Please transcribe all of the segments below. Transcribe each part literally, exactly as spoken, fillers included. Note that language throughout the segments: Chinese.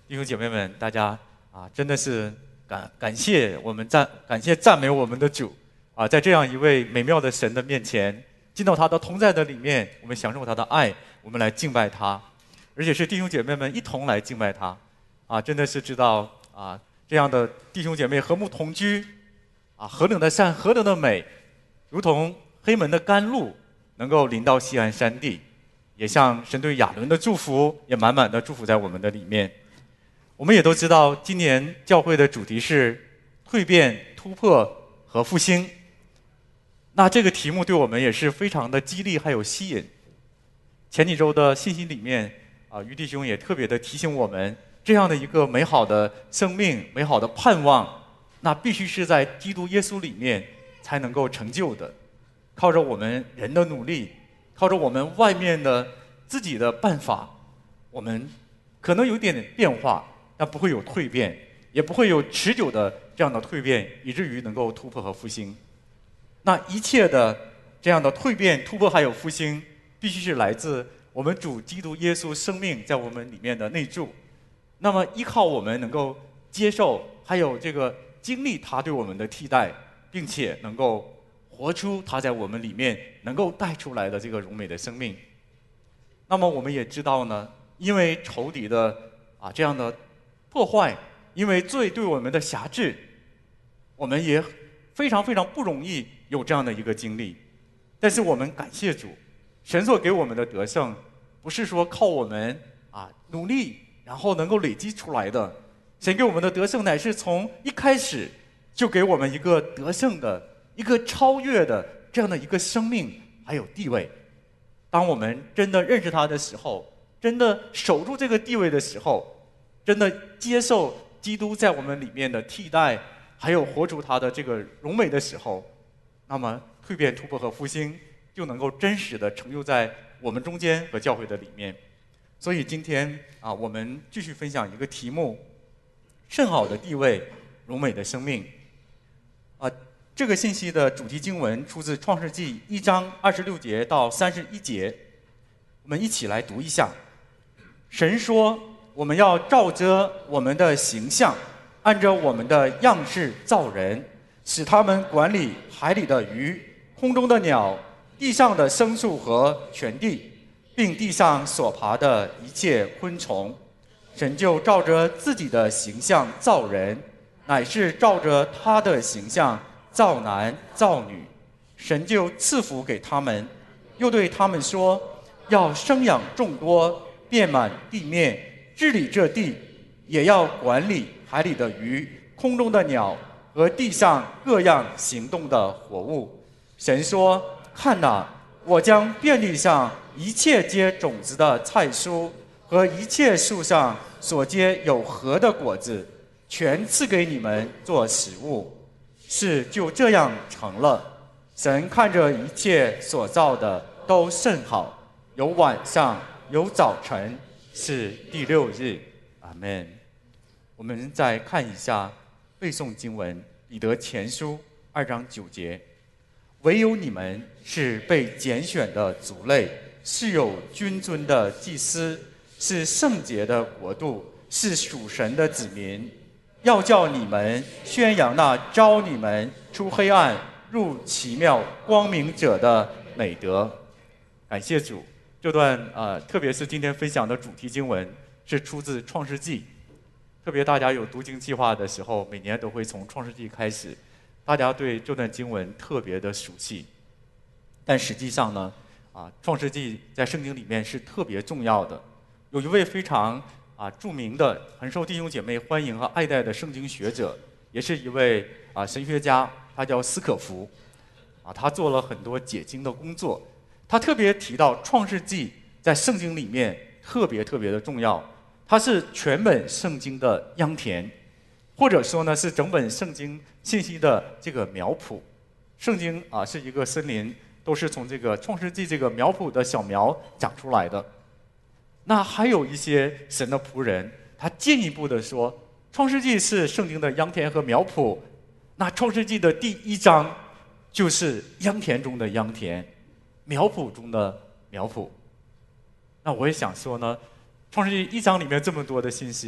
弟兄姐妹们，大家啊，真的是感感谢我们赞感谢赞美我们的主啊，在这样一位美妙的神的面前，进到他的同在的里面，我们享受他的爱，我们来敬拜他，而且是弟兄姐妹们一同来敬拜他啊，真的是知道啊，这样的弟兄姐妹和睦同居啊，何等的善，何等的美，如同黑门的甘露能够临到西安山地，也像神对亚伦的祝福，也满满的祝福在我们的里面。我们也都知道，今年教会的主题是蜕变、突破和复兴。那这个题目对我们也是非常的激励，还有吸引。前几周的信息里面，啊，于弟兄也特别的提醒我们，这样的一个美好的生命、美好的盼望，那必须是在基督耶稣里面才能够成就的。靠着我们人的努力，靠着我们外面的自己的办法，我们可能有点点变化，但不会有蜕变，也不会有持久的这样的蜕变，以至于能够突破和复兴。那一切的这样的蜕变、突破还有复兴，必须是来自我们主基督耶稣生命在我们里面的内住。那么依靠我们能够接受，还有这个经历他对我们的替代，并且能够活出他在我们里面能够带出来的这个荣美的生命。那么我们也知道呢，因为仇敌的啊这样的破坏，因为罪对我们的辖制，我们也非常非常不容易有这样的一个经历。但是我们感谢主，神所给我们的得胜，不是说靠我们啊努力然后能够累积出来的。神给我们的得胜，乃是从一开始就给我们一个得胜的、一个超越的这样的一个生命还有地位。当我们真的认识他的时候，真的守住这个地位的时候，真的接受基督在我们里面的替代，还有活出他的这个荣美的时候，那么蜕变、突破和复兴就能够真实的成就在我们中间和教会的里面。所以今天啊，我们继续分享一个题目：甚好的地位，荣美的生命。啊，这个信息的主题经文出自创世纪一章二十六节到三十一节，我们一起来读一下。神说，我们要照着我们的形象，按照我们的样式造人，使他们管理海里的鱼、空中的鸟、地上的牲畜和全地，并地上所爬的一切昆虫。神就照着自己的形象造人，乃是照着他的形象造男造女。神就赐福给他们，又对他们说，要生养众多，遍满地面，治理这地，也要管理海里的鱼、空中的鸟和地上各样行动的活物。神说，看哪，我将遍地上一切结种子的菜蔬和一切树上所结有核的果子，全赐给你们做食物。事就这样成了。神看着一切所造的都甚好，有晚上，有早晨，是第六日。阿们。我们再看一下背诵经文，彼得前书二章九节：唯有你们是被拣选的族类，是有君尊的祭司，是圣洁的国度，是属神的子民，要叫你们宣扬那招你们出黑暗入奇妙光明者的美德。感谢主。这段呃，特别是今天分享的主题经文是出自创世纪。特别大家有读经计划的时候，每年都会从创世纪开始，大家对这段经文特别的熟悉。但实际上呢，啊，创世纪在圣经里面是特别重要的。有一位非常啊著名的、很受弟兄姐妹欢迎和爱戴的圣经学者，也是一位啊神学家，他叫斯可夫。啊，他做了很多解经的工作。他特别提到创世纪在圣经里面特别特别的重要，它是全本圣经的秧田，或者说呢是整本圣经信息的这个苗圃。圣经啊是一个森林，都是从这个创世纪这个苗圃的小苗长出来的。那还有一些神的仆人，他进一步的说，创世纪是圣经的秧田和苗圃，那创世纪的第一章就是秧田中的秧田，苗圃中的苗圃。那我也想说呢，创世纪一章里面这么多的信息，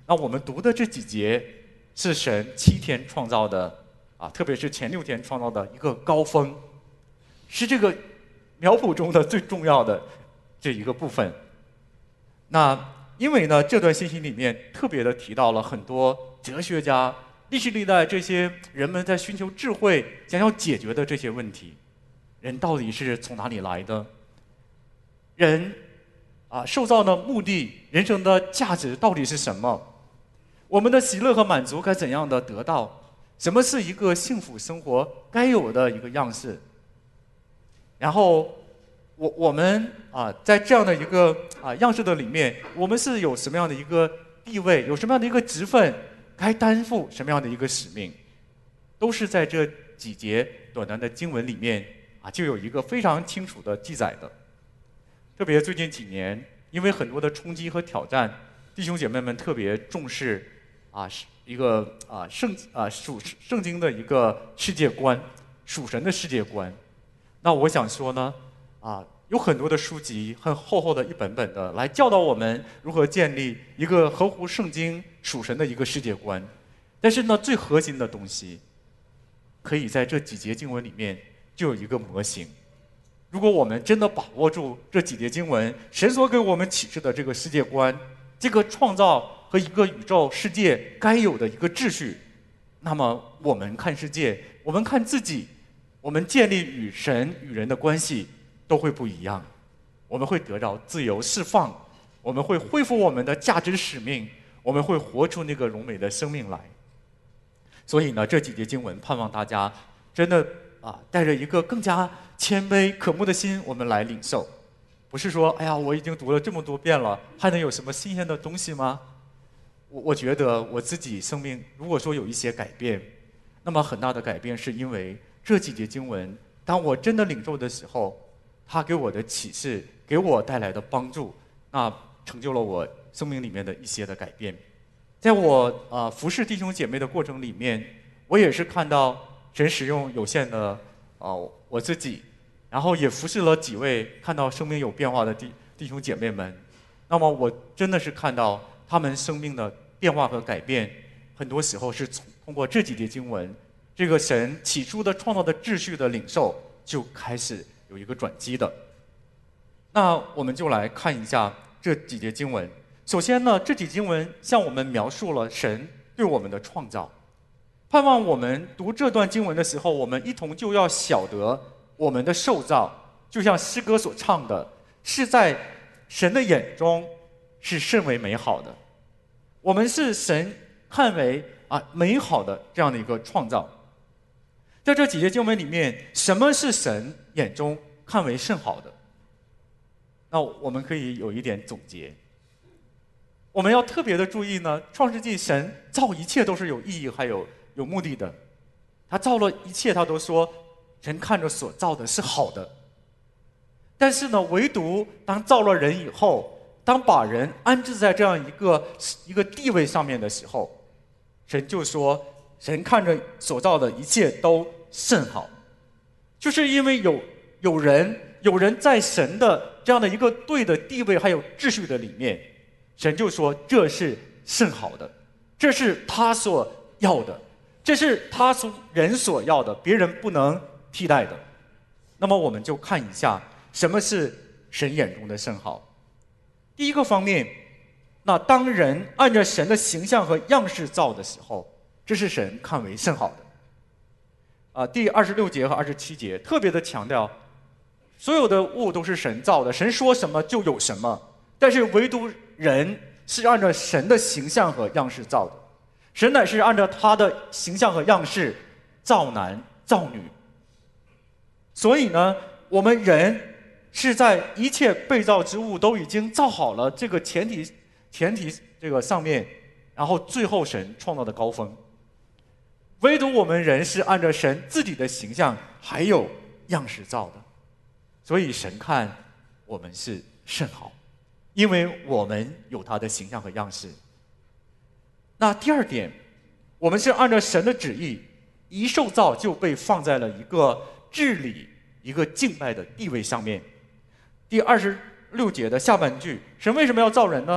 那我们读的这几节是神七天创造的啊，特别是前六天创造的一个高峰，是这个苗圃中的最重要的这一个部分。那因为呢，这段信息里面特别的提到了很多哲学家、历史历代这些人们在寻求智慧想要解决的这些问题：人到底是从哪里来的？人啊，受造的目的、人生的价值到底是什么？我们的喜乐和满足该怎样的得到？什么是一个幸福生活该有的一个样式？然后，我我们啊，在这样的一个啊样式的里面，我们是有什么样的一个地位，有什么样的一个职分，该担负什么样的一个使命，都是在这几节短短的经文里面啊，就有一个非常清楚的记载的。特别最近几年，因为很多的冲击和挑战，弟兄姐妹们特别重视啊，一个啊圣啊属圣经的一个世界观，属神的世界观。那我想说呢，啊，有很多的书籍，很厚厚的一本本的，来教导我们如何建立一个合乎圣经属神的一个世界观。但是呢，最核心的东西，可以在这几节经文里面就有一个模型。如果我们真的把握住这几节经文，神所给我们启示的这个世界观，这个创造和一个宇宙世界该有的一个秩序，那么我们看世界，我们看自己，我们建立与神与人的关系都会不一样。我们会得到自由释放，我们会恢复我们的价值使命，我们会活出那个荣美的生命来。所以呢，这几节经文盼望大家真的啊，带着一个更加谦卑渴慕的心，我们来领受。不是说，哎呀，我已经读了这么多遍了，还能有什么新鲜的东西吗？我我觉得我自己生命如果说有一些改变，那么很大的改变是因为这几节经文，当我真的领受的时候，它给我的启示，给我带来的帮助，那成就了我生命里面的一些的改变。在我啊、呃、服侍弟兄姐妹的过程里面，我也是看到神使用有限的啊、呃、我自己，然后也服侍了几位看到生命有变化的弟弟兄姐妹们。那么我真的是看到他们生命的变化和改变，很多时候是从通过这几节经文，这个神起初的创造的秩序的领受就开始有一个转机的。那我们就来看一下这几节经文。首先呢，这几节经文向我们描述了神对我们的创造。盼望我们读这段经文的时候，我们一同就要晓得我们的受造，就像诗歌所唱的，是在神的眼中是甚为美好的。我们是神看为啊美好的这样的一个创造。在这几节经文里面，什么是神眼中看为甚好的？那我们可以有一点总结。我们要特别的注意呢，创世纪神造一切都是有意义还有有目的的。他造了一切，他都说神看着所造的是好的。但是呢，唯独当造了人以后，当把人安置在这样一个一个地位上面的时候，神就说神看着所造的一切都甚好。就是因为有有人有人在神的这样的一个对的地位还有秩序的里面，神就说这是甚好的，这是他所要的，这是他所人所要的，别人不能替代的。那么我们就看一下什么是神眼中的甚好。第一个方面，那当人按照神的形象和样式造的时候，这是神看为甚好的。啊、呃，第二十六节和二十七节特别的强调，所有的物都是神造的，神说什么就有什么，但是唯独人是按照神的形象和样式造的。神乃是按照他的形象和样式造男造女。所以呢，我们人是在一切被造之物都已经造好了这个前提前提这个上面，然后最后神创造的高峰。唯独我们人是按照神自己的形象还有样式造的，所以神看我们是甚好，因为我们有他的形象和样式。那第二点，我们是按照神的旨意，一受造就被放在了一个治理、一个敬拜的地位上面。第二十六节的下半句，神为什么要造人呢？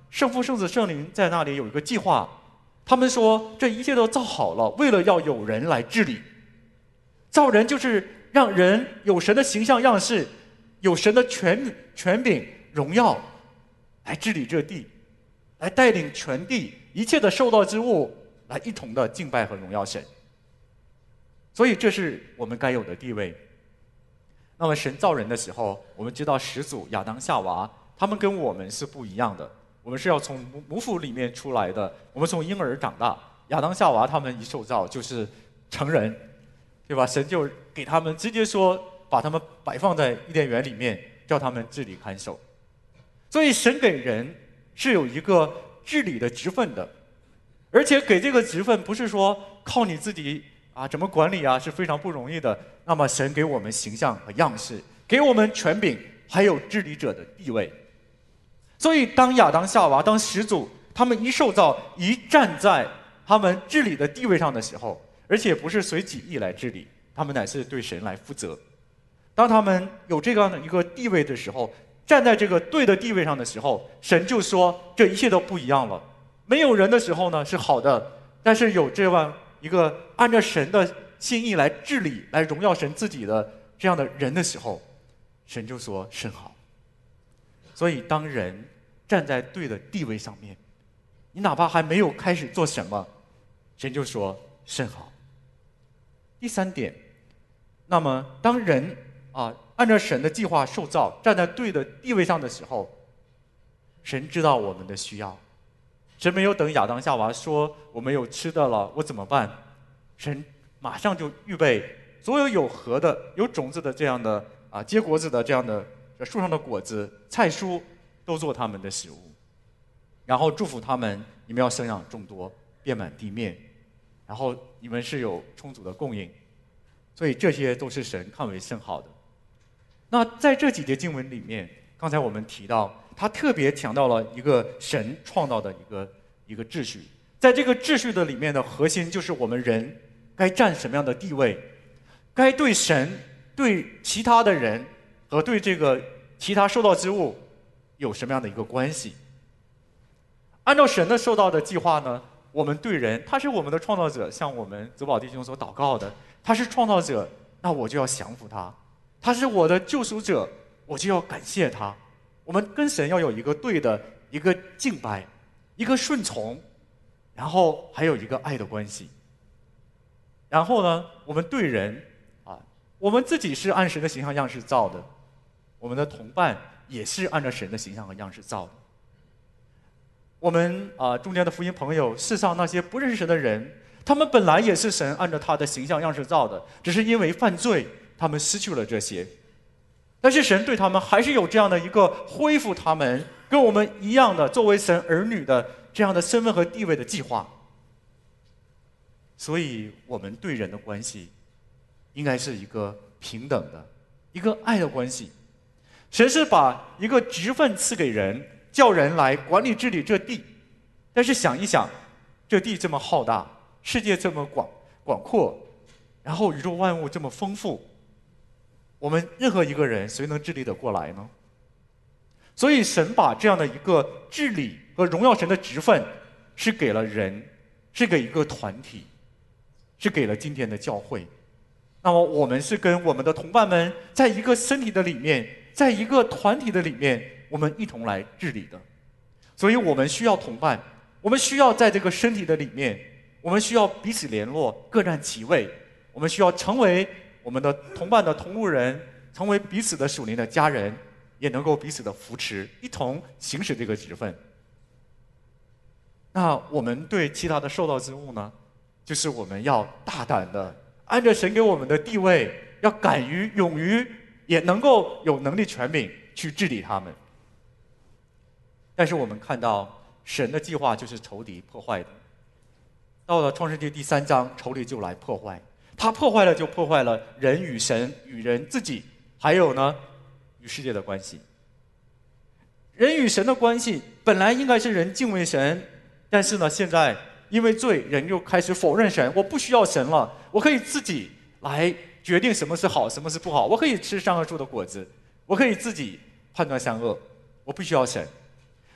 圣父、圣子、圣灵在那里有一个计划。他们说这一切都造好了，为了要有人来治理。造人就是让人有神的形象样式，有神的权权柄、荣耀，来治理这地，来带领全地一切的受造之物，来一同的敬拜和荣耀神。所以这是我们该有的地位。那么神造人的时候，我们知道始祖亚当夏娃，他们跟我们是不一样的。我们是要从母母腹里面出来的，我们从婴儿长大。亚当夏娃他们一受造就是成人，对吧？神就给他们直接说，把他们摆放在伊甸园里面，叫他们治理看守。所以神给人是有一个治理的职分的，而且给这个职分不是说靠你自己啊怎么管理啊，是非常不容易的。那么神给我们形象和样式，给我们权柄，还有治理者的地位。所以当亚当夏娃当始祖他们一受造，一站在他们治理的地位上的时候，而且不是随己意来治理，他们乃是对神来负责。当他们有这样的一个地位的时候，站在这个对的地位上的时候，神就说这一切都不一样了。没有人的时候呢是好的，但是有这样一个按照神的心意来治理、来荣耀神自己的这样的人的时候，神就说甚好。所以当人站在对的地位上面，你哪怕还没有开始做什么，神就说甚好。第三点，那么当人啊按照神的计划受造，站在对的地位上的时候，神知道我们的需要。神没有等亚当夏娃说我没有吃的了，我怎么办？神马上就预备所有有核的、有种子的这样的啊结果子的这样的树上的果子、菜蔬，都做他们的食物，然后祝福他们，你们要生养众多，遍满地面，然后你们是有充足的供应。所以这些都是神看为甚好的。那在这几节经文里面，刚才我们提到，他特别强调了一个神创造的一个一个秩序。在这个秩序的里面的核心，就是我们人该占什么样的地位，该对神、对其他的人和对这个其他受造之物有什么样的一个关系。按照神的受造的计划呢，我们对人，他是我们的创造者，像我们泽宝弟兄所祷告的，他是创造者，那我就要降服他；他是我的救赎者，我就要感谢他。我们跟神要有一个对的一个敬拜，一个顺从，然后还有一个爱的关系。然后呢，我们对人啊，我们自己是按神的形象样式造的，我们的同伴也是按照神的形象和样式造的。我们啊中间的福音朋友，世上那些不认识神的人，他们本来也是神按照他的形象样式造的，只是因为犯罪，他们失去了这些。但是神对他们还是有这样的一个恢复他们跟我们一样的作为神儿女的这样的身份和地位的计划。所以我们对人的关系应该是一个平等的、一个爱的关系。神是把一个职分赐给人，叫人来管理治理这地。但是想一想，这地这么浩大，世界这么广广阔，然后宇宙万物这么丰富，我们任何一个人谁能治理得过来呢？所以神把这样的一个治理和荣耀神的职分是给了人，是给一个团体，是给了今天的教会。那么我们是跟我们的同伴们在一个身体的里面，在一个团体的里面，我们一同来治理的。所以我们需要同伴，我们需要在这个身体的里面，我们需要彼此联络，各占其位。我们需要成为我们的同伴的同路人，成为彼此的属灵的家人，也能够彼此的扶持，一同行使这个职分。那我们对其他的受造之物呢，就是我们要大胆的按照神给我们的地位，要敢于勇于，也能够有能力权柄去治理他们。但是我们看到神的计划就是仇敌破坏的。到了创世纪第三章，仇敌就来破坏，他破坏了就破坏了人与神、与人自己，还有呢与世界的关系。人与神的关系本来应该是人敬畏神，但是呢现在因为罪，人又开始否认神，我不需要神了，我可以自己来决定什么是好，什么是不好，我可以吃善恶树的果子，我可以自己判断善恶，我不需要神。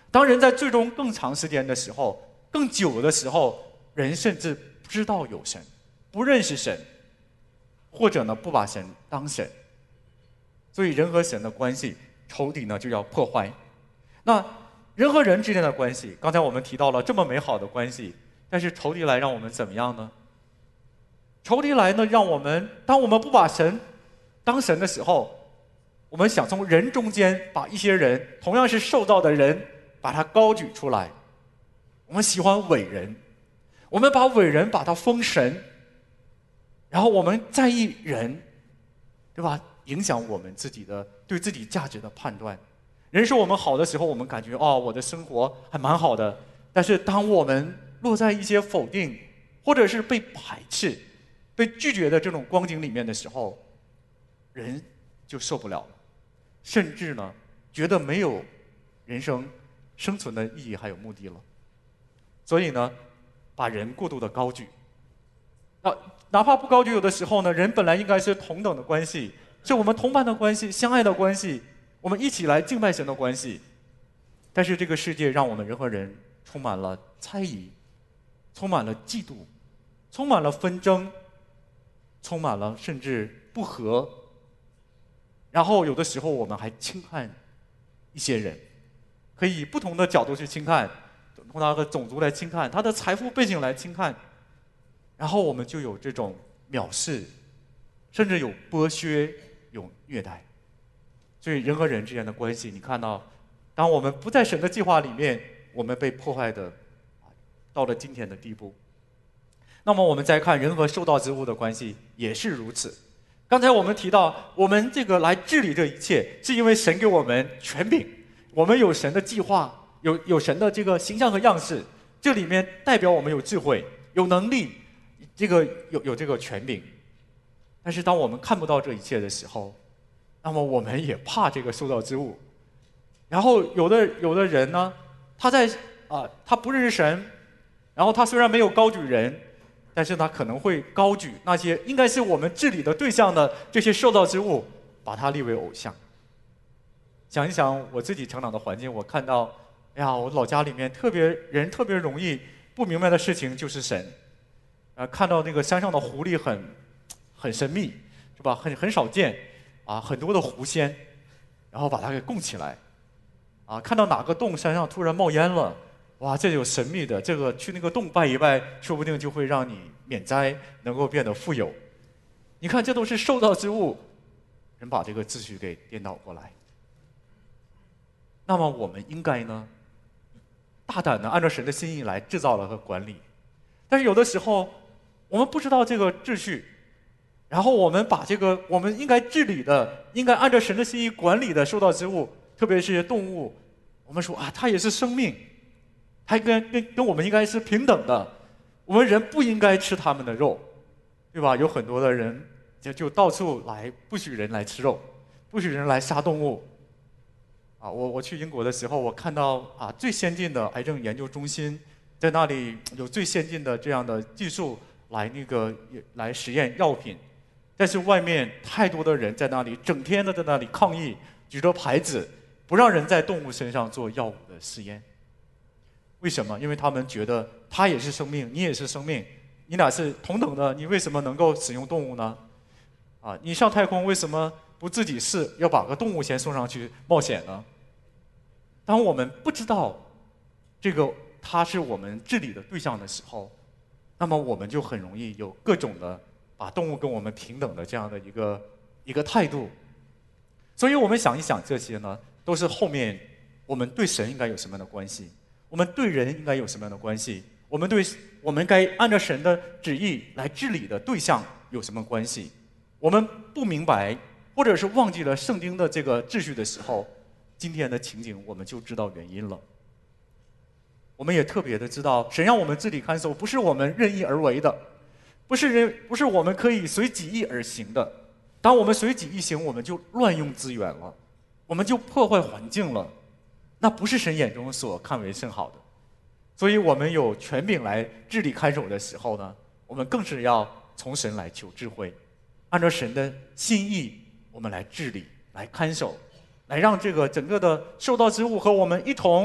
当人在最终更长时间的时候，更久的时候，人甚至不知道有神，不认识神，或者呢不把神当神。所以人和神的关系，仇敌呢就要破坏。那人和人之间的关系，刚才我们提到了这么美好的关系，但是仇敌来让我们怎么样呢？仇敌来呢，让我们当我们不把神当神的时候，我们想从人中间把一些人，同样是受造的人，把他高举出来。我们喜欢伟人，我们把伟人把他封神，然后我们在意人，对吧？影响我们自己的对自己价值的判断。人说我们好的时候，我们感觉哦，我的生活还蛮好的。但是当我们落在一些否定，或者是被排斥、被拒绝的这种光景里面的时候，人就受不了了，甚至呢，觉得没有人生生存的意义还有目的了。所以呢，把人过度的高举，那哪怕不高举，有的时候呢，人本来应该是同等的关系，是我们同伴的关系、相爱的关系，我们一起来敬拜神的关系。但是这个世界让我们人和人充满了猜疑，充满了嫉妒，充满了纷争，充满了甚至不和。然后有的时候我们还轻看一些人，可以以不同的角度去轻看，从他的种族来轻看，他的财富背景来轻看，然后我们就有这种藐视，甚至有剥削，有虐待。所以人和人之间的关系，你看到，当我们不在神的计划里面，我们被破坏的到了今天的地步。那么我们再看人和受造之物的关系也是如此。刚才我们提到，我们这个来治理这一切，是因为神给我们权柄，我们有神的计划，有有神的这个形象和样式，这里面代表我们有智慧、有能力，这个有有这个权柄。但是当我们看不到这一切的时候，那么我们也怕这个受造之物。然后有的有的人呢，他在啊、呃，他不认识神，然后他虽然没有高举人，但是他可能会高举那些应该是我们治理的对象的这些受造之物，把它立为偶像。想一想我自己成长的环境，我看到，哎呀，我老家里面特别人特别容易不明白的事情就是神，啊、呃，看到那个山上的狐狸很很神秘，是吧？很很少见，啊，很多的狐仙，然后把它给供起来，啊，看到哪个洞山上突然冒烟了。哇，这有神秘的，这个去那个洞拜一拜，说不定就会让你免灾，能够变得富有。你看，这都是受造之物，人把这个秩序给颠倒过来。那么我们应该呢，大胆的按照神的心意来制造了和管理。但是有的时候，我们不知道这个秩序，然后我们把这个我们应该治理的、应该按照神的心意管理的受造之物，特别是动物，我们说啊，它也是生命。还跟跟跟我们应该是平等的，我们人不应该吃他们的肉，对吧？有很多的人就就到处来不许人来吃肉，不许人来杀动物。啊，我我去英国的时候，我看到啊最先进的癌症研究中心，在那里有最先进的这样的技术来那个来实验药品，但是外面太多的人在那里整天的在那里抗议，举着牌子不让人在动物身上做药物的试验。为什么？因为他们觉得它也是生命，你也是生命，你俩是同等的，你为什么能够使用动物呢？啊，你上太空为什么不自己试，要把个动物先送上去冒险呢？当我们不知道这个它是我们治理的对象的时候，那么我们就很容易有各种的把动物跟我们平等的这样的一个一个态度。所以我们想一想，这些呢，都是后面我们对神应该有什么样的关系。我们对人应该有什么样的关系？我们对我们该按照神的旨意来治理的对象有什么关系？我们不明白，或者是忘记了圣经的这个秩序的时候，今天的情景我们就知道原因了。我们也特别的知道，神让我们治理看守，不是我们任意而为的，不是人，不是我们可以随己意而行的。当我们随己意行，我们就乱用资源了，我们就破坏环境了。那不是神眼中所看为甚好的，所以我们有权柄来治理看守的时候呢，我们更是要从神来求智慧，按照神的心意，我们来治理、来看守，来让这个整个的受造之物和我们一同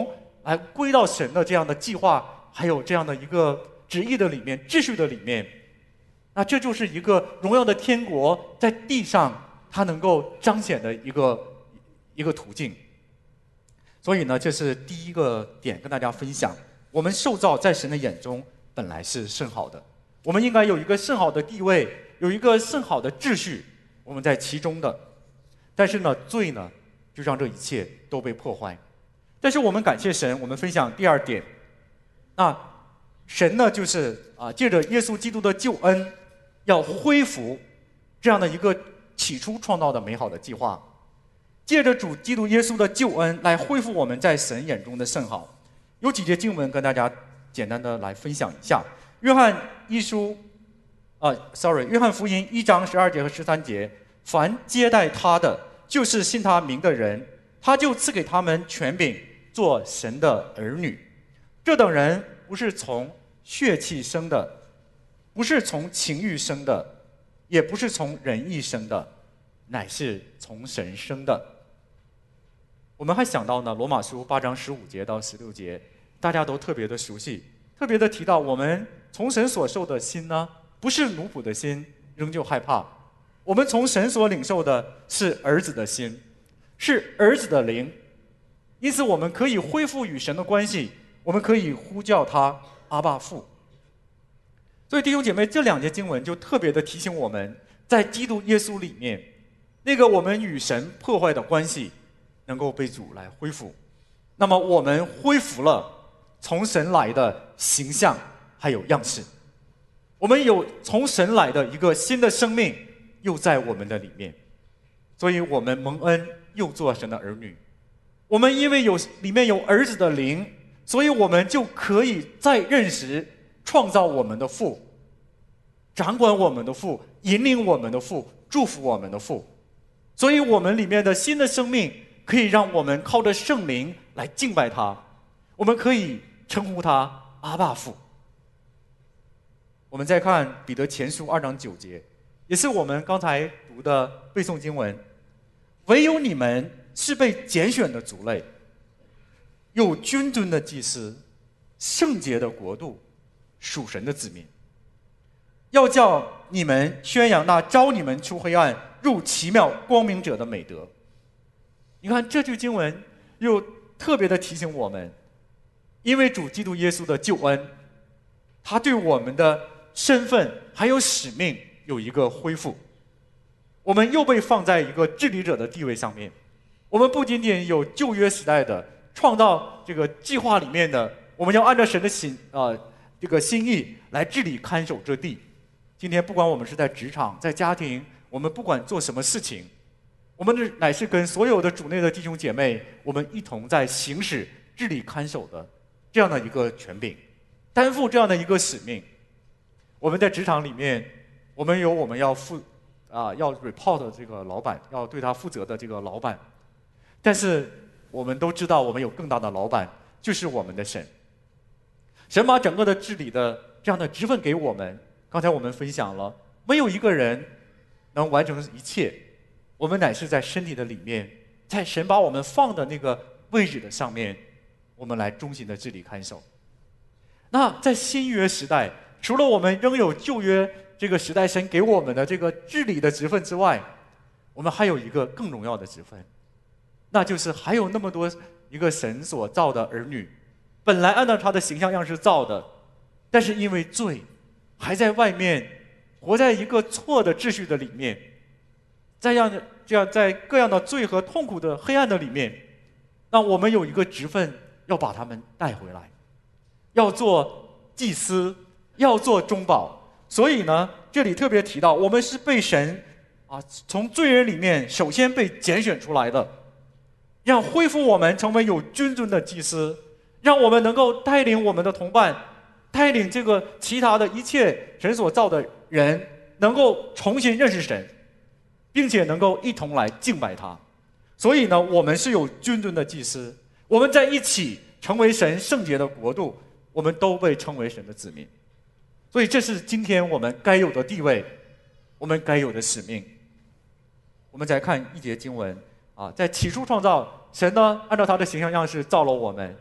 来归到神的这样的计划，还有这样的一个旨意的里面、秩序的里面。那这就是一个荣耀的天国在地上它能够彰显的一个一个途径。所以呢，这是第一个点跟大家分享。我们受造在神的眼中本来是甚好的，我们应该有一个甚好的地位，有一个甚好的秩序，我们在其中的。但是呢，罪呢就让这一切都被破坏。但是我们感谢神，我们分享第二点。那神呢，就是啊，借着耶稣基督的救恩，要恢复这样的一个起初创造的美好的计划。借着主基督耶稣的救恩来恢复我们在神眼中的甚好。有几节经文跟大家简单的来分享一下。约翰一书，啊 ，sorry， 约翰福音一章十二节和十三节，凡接待他的，就是信他名的人，他就赐给他们权柄，做神的儿女。这等人不是从血气生的，不是从情欲生的，也不是从人意生的，乃是从神生的。我们还想到呢，罗马书八章十五节到十六节，大家都特别的熟悉，特别的提到我们从神所受的心呢，不是奴仆的心，仍旧害怕；我们从神所领受的是儿子的心，是儿子的灵。因此，我们可以恢复与神的关系，我们可以呼叫他阿爸父。所以弟兄姐妹，这两节经文就特别的提醒我们，在基督耶稣里面，那个我们与神破坏的关系能够被主来恢复。那么我们恢复了从神来的形象还有样式，我们有从神来的一个新的生命又在我们的里面，所以我们蒙恩又做神的儿女。我们因为有里面有儿子的灵，所以我们就可以再认识创造我们的父，掌管我们的父，引领我们的父，祝福我们的父。所以我们里面的新的生命可以让我们靠着圣灵来敬拜他，我们可以称呼他阿爸父。我们再看彼得前书二章九节，也是我们刚才读的背诵经文，唯有你们是被拣选的族类，有君尊的祭司，圣洁的国度，属神的子民，要叫你们宣扬那召你们出黑暗入奇妙光明者的美德。你看这句经文又特别的提醒我们，因为主基督耶稣的救恩，他对我们的身份还有使命有一个恢复，我们又被放在一个治理者的地位上面。我们不仅仅有旧约时代的创造这个计划里面的，我们要按照神的心啊、呃、这个心意来治理看守这地。今天不管我们是在职场，在家庭，我们不管做什么事情，我们乃是跟所有的主内的弟兄姐妹，我们一同在行使治理看守的这样的一个权柄，担负这样的一个使命。我们在职场里面，我们有我们要负啊要 report 的这个老板，要对他负责的这个老板，但是我们都知道，我们有更大的老板，就是我们的神。神把整个的治理的这样的职分给我们。刚才我们分享了，没有一个人能完成一切，我们乃是在身体的里面，在神把我们放的那个位置的上面，我们来忠心的治理看守。那在新约时代，除了我们仍有旧约这个时代神给我们的这个治理的职分之外，我们还有一个更荣耀的职分，那就是还有那么多一个神所造的儿女，本来按照他的形象样式造的，但是因为罪还在外面活在一个错的秩序的里面，在这样的这样在各样的罪和痛苦的黑暗的里面，那我们有一个职分要把他们带回来，要做祭司，要做中保。所以呢，这里特别提到，我们是被神啊从罪人里面首先被拣选出来的，让恢复我们成为有君尊的祭司，让我们能够带领我们的同伴，带领这个其他的一切神所造的人，能够重新认识神，并且能够一同来敬拜他。所以呢，我们是有君尊的祭司，我们在一起成为神圣洁的国度，我们都被称为神的子民。所以这是今天我们该有的地位，我们该有的使命。我们再看一节经文啊，在起初创造，神呢按照他的形象样式造了我们，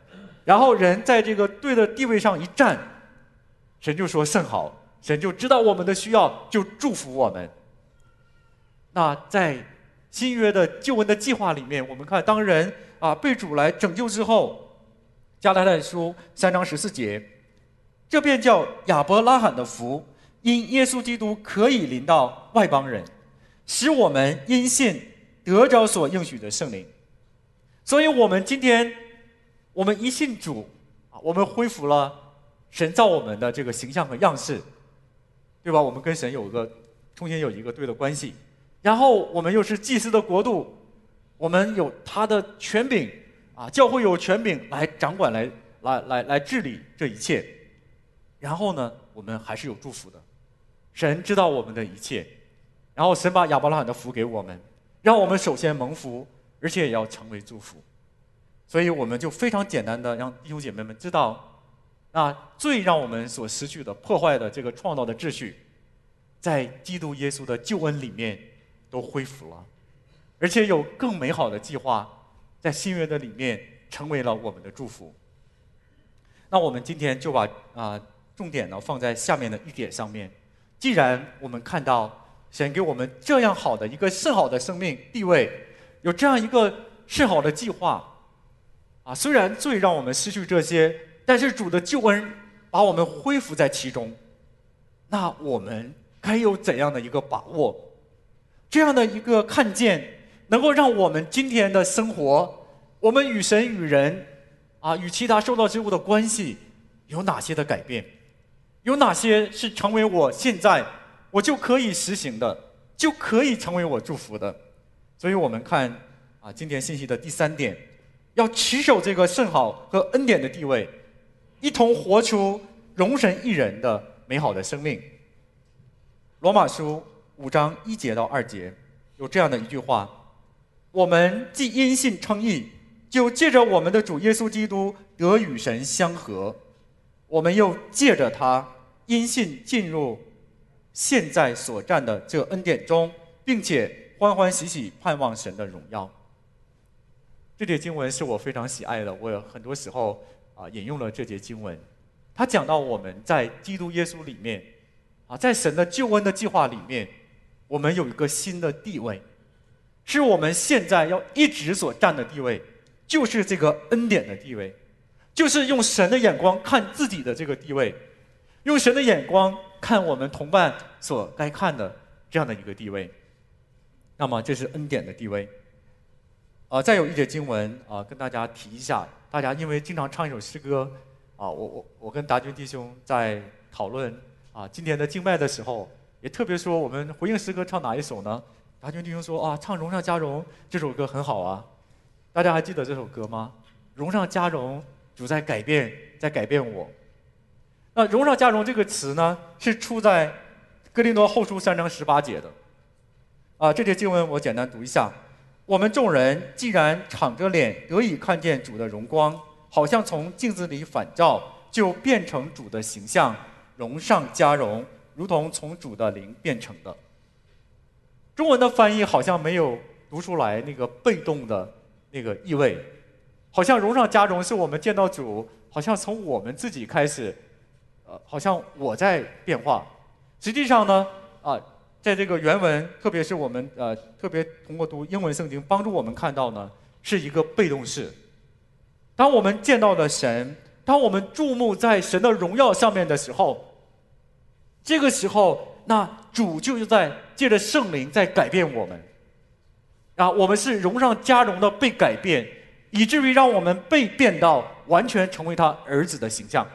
然后人在这个对的地位上一站，神就说甚好，神就知道我们的需要，就祝福我们。那在新约的救恩的计划里面，我们看当人啊被主来拯救之后，加拉太书三章十四节，这便叫亚伯拉罕的福，因耶稣基督可以临到外邦人，使我们因信得着所应许的圣灵。所以我们今天我们一信主啊，我们恢复了神造我们的这个形象和样式，对吧？我们跟神有个重新有一个对的关系，然后我们又是祭司的国度，我们有他的权柄啊，教会有权柄来掌管，来来来来治理这一切。然后呢，我们还是有祝福的，神知道我们的一切，然后神把亚伯拉罕的福给我们，让我们首先蒙福，而且也要成为祝福。所以我们就非常简单的让弟兄姐妹们知道，那最让我们所失去的、破坏的这个创造的秩序，在基督耶稣的救恩里面都恢复了，而且有更美好的计划在新约的里面成为了我们的祝福。那我们今天就把啊、呃、重点呢放在下面的一点上面。既然我们看到神给我们这样好的一个甚好的生命地位，有这样一个甚好的计划啊，虽然罪让我们失去这些，但是主的救恩把我们恢复在其中。那我们该有怎样的一个把握？这样的一个看见，能够让我们今天的生活，我们与神与人啊，与其他受造之物的关系有哪些的改变？有哪些是成为我现在我就可以实行的，就可以成为我祝福的？所以我们看啊，今天信息的第三点，要持守这个圣好和恩典的地位，一同活出荣神一人的美好的生命。罗马书五章一节到二节有这样的一句话：我们既因信称义，就借着我们的主耶稣基督得与神相合，我们又借着他因信进入现在所站的这恩典中，并且欢欢喜喜盼望神的荣耀。这节经文是我非常喜爱的，我有很多时候啊引用了这节经文。他讲到我们在基督耶稣里面啊，在神的救恩的计划里面，我们有一个新的地位，是我们现在要一直所站的地位，就是这个恩典的地位，就是用神的眼光看自己的这个地位，用神的眼光看我们同伴所该看的这样的一个地位。那么这是恩典的地位。呃，再有一节经文啊、呃，跟大家提一下。大家因为经常唱一首诗歌啊、呃，我我我跟达军弟兄在讨论啊、呃，今天的敬拜的时候，也特别说我们回应诗歌唱哪一首呢？达军弟兄说啊，唱《荣上加荣》这首歌很好啊。大家还记得这首歌吗？荣上加荣，主在改变，在改变我。那荣上加荣这个词呢，是出在哥林多后书三章十八节的。啊、呃，这节经文我简单读一下。我们众人既然敞着脸得以看见主的荣光，好像从镜子里反照，就变成主的形象，荣上加荣，如同从主的灵变成的。中文的翻译好像没有读出来那个被动的那个意味，好像荣上加荣是我们见到主，好像从我们自己开始，呃，好像我在变化。实际上呢，啊、呃。在这个原文，特别是我们呃特别通过读英文圣经，帮助我们看到呢，是一个被动式。当我们见到了神，当我们注目在神的荣耀上面的时候，这个时候，那主就是在借着圣灵在改变我们。啊，我们是荣上加荣的被改变，以至于让我们被变到完全成为他儿子的形象。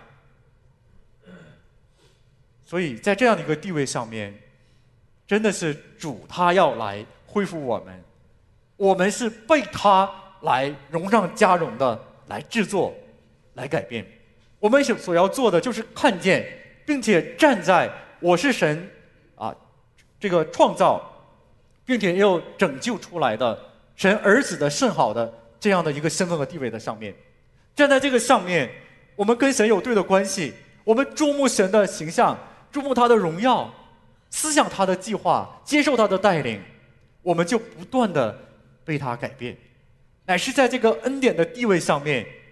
所以在这样的一个地位上面，真的是主他要来恢复我们，我们是被他来荣上加荣的来制作，来改变。我们所要做的就是看见，并且站在我是神啊这个创造，并且又拯救出来的神儿子的甚好的这样的一个身份和地位的上面。站在这个上面，我们跟神有对的关系，我们注目神的形象，注目他的荣耀，思想他的计划，接受他的带领，我们就不断的被他改变，乃是在这个恩典的地位上面，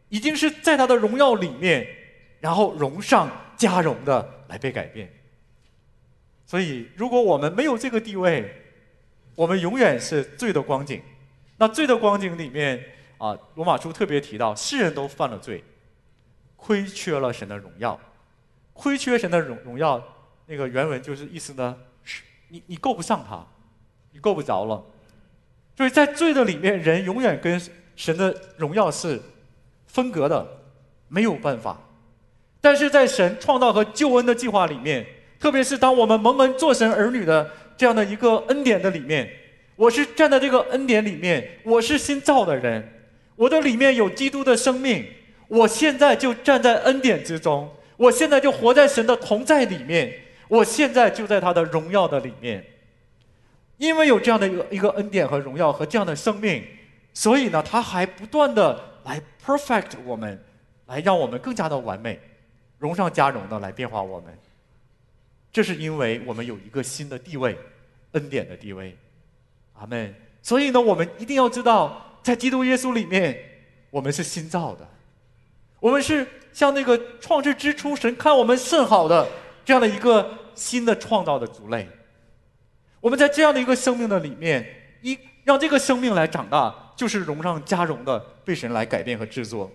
已经是在他的荣耀里面，然后荣上加荣的来被改变。所以如果我们没有这个地位，我们永远是罪的光景。那罪的光景里面啊，罗马书特别提到，世人都犯了罪，亏缺了神的荣耀。亏缺神的荣荣耀，那个原文就是意思呢，是你你够不上他，你够不着了。所以在罪的里面，人永远跟神的荣耀是分隔的，没有办法。但是在神创造和救恩的计划里面，特别是当我们蒙恩做神儿女的这样的一个恩典的里面，我是站在这个恩典里面，我是新造的人，我的里面有基督的生命，我现在就站在恩典之中，我现在就活在神的同在里面，我现在就在他的荣耀的里面。因为有这样的一个一个恩典和荣耀和这样的生命，所以呢，他还不断的来 perfect 我们，来让我们更加的完美，荣上加荣的来变化我们。这是因为我们有一个新的地位，恩典的地位。阿们。所以呢，我们一定要知道，在基督耶稣里面，我们是新造的，我们是像那个创世之初神看我们甚好的这样的一个新的创造的族类。我们在这样的一个生命的里面，一让这个生命来长大，就是荣上加荣的被神来改变和制作。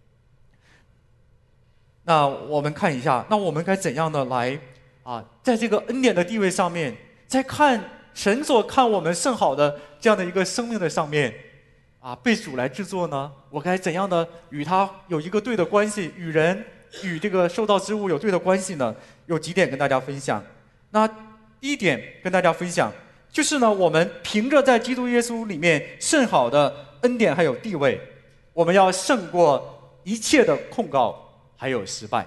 那我们看一下，那我们该怎样的来啊，在这个恩典的地位上面，在看神所看我们甚好的这样的一个生命的上面啊，被主来制作呢？我该怎样的与他有一个对的关系，与人与这个受造之物有对的关系呢？有几点跟大家分享。那第一点跟大家分享，就是呢，我们凭着在基督耶稣里面甚好的恩典还有地位，我们要胜过一切的控告还有失败。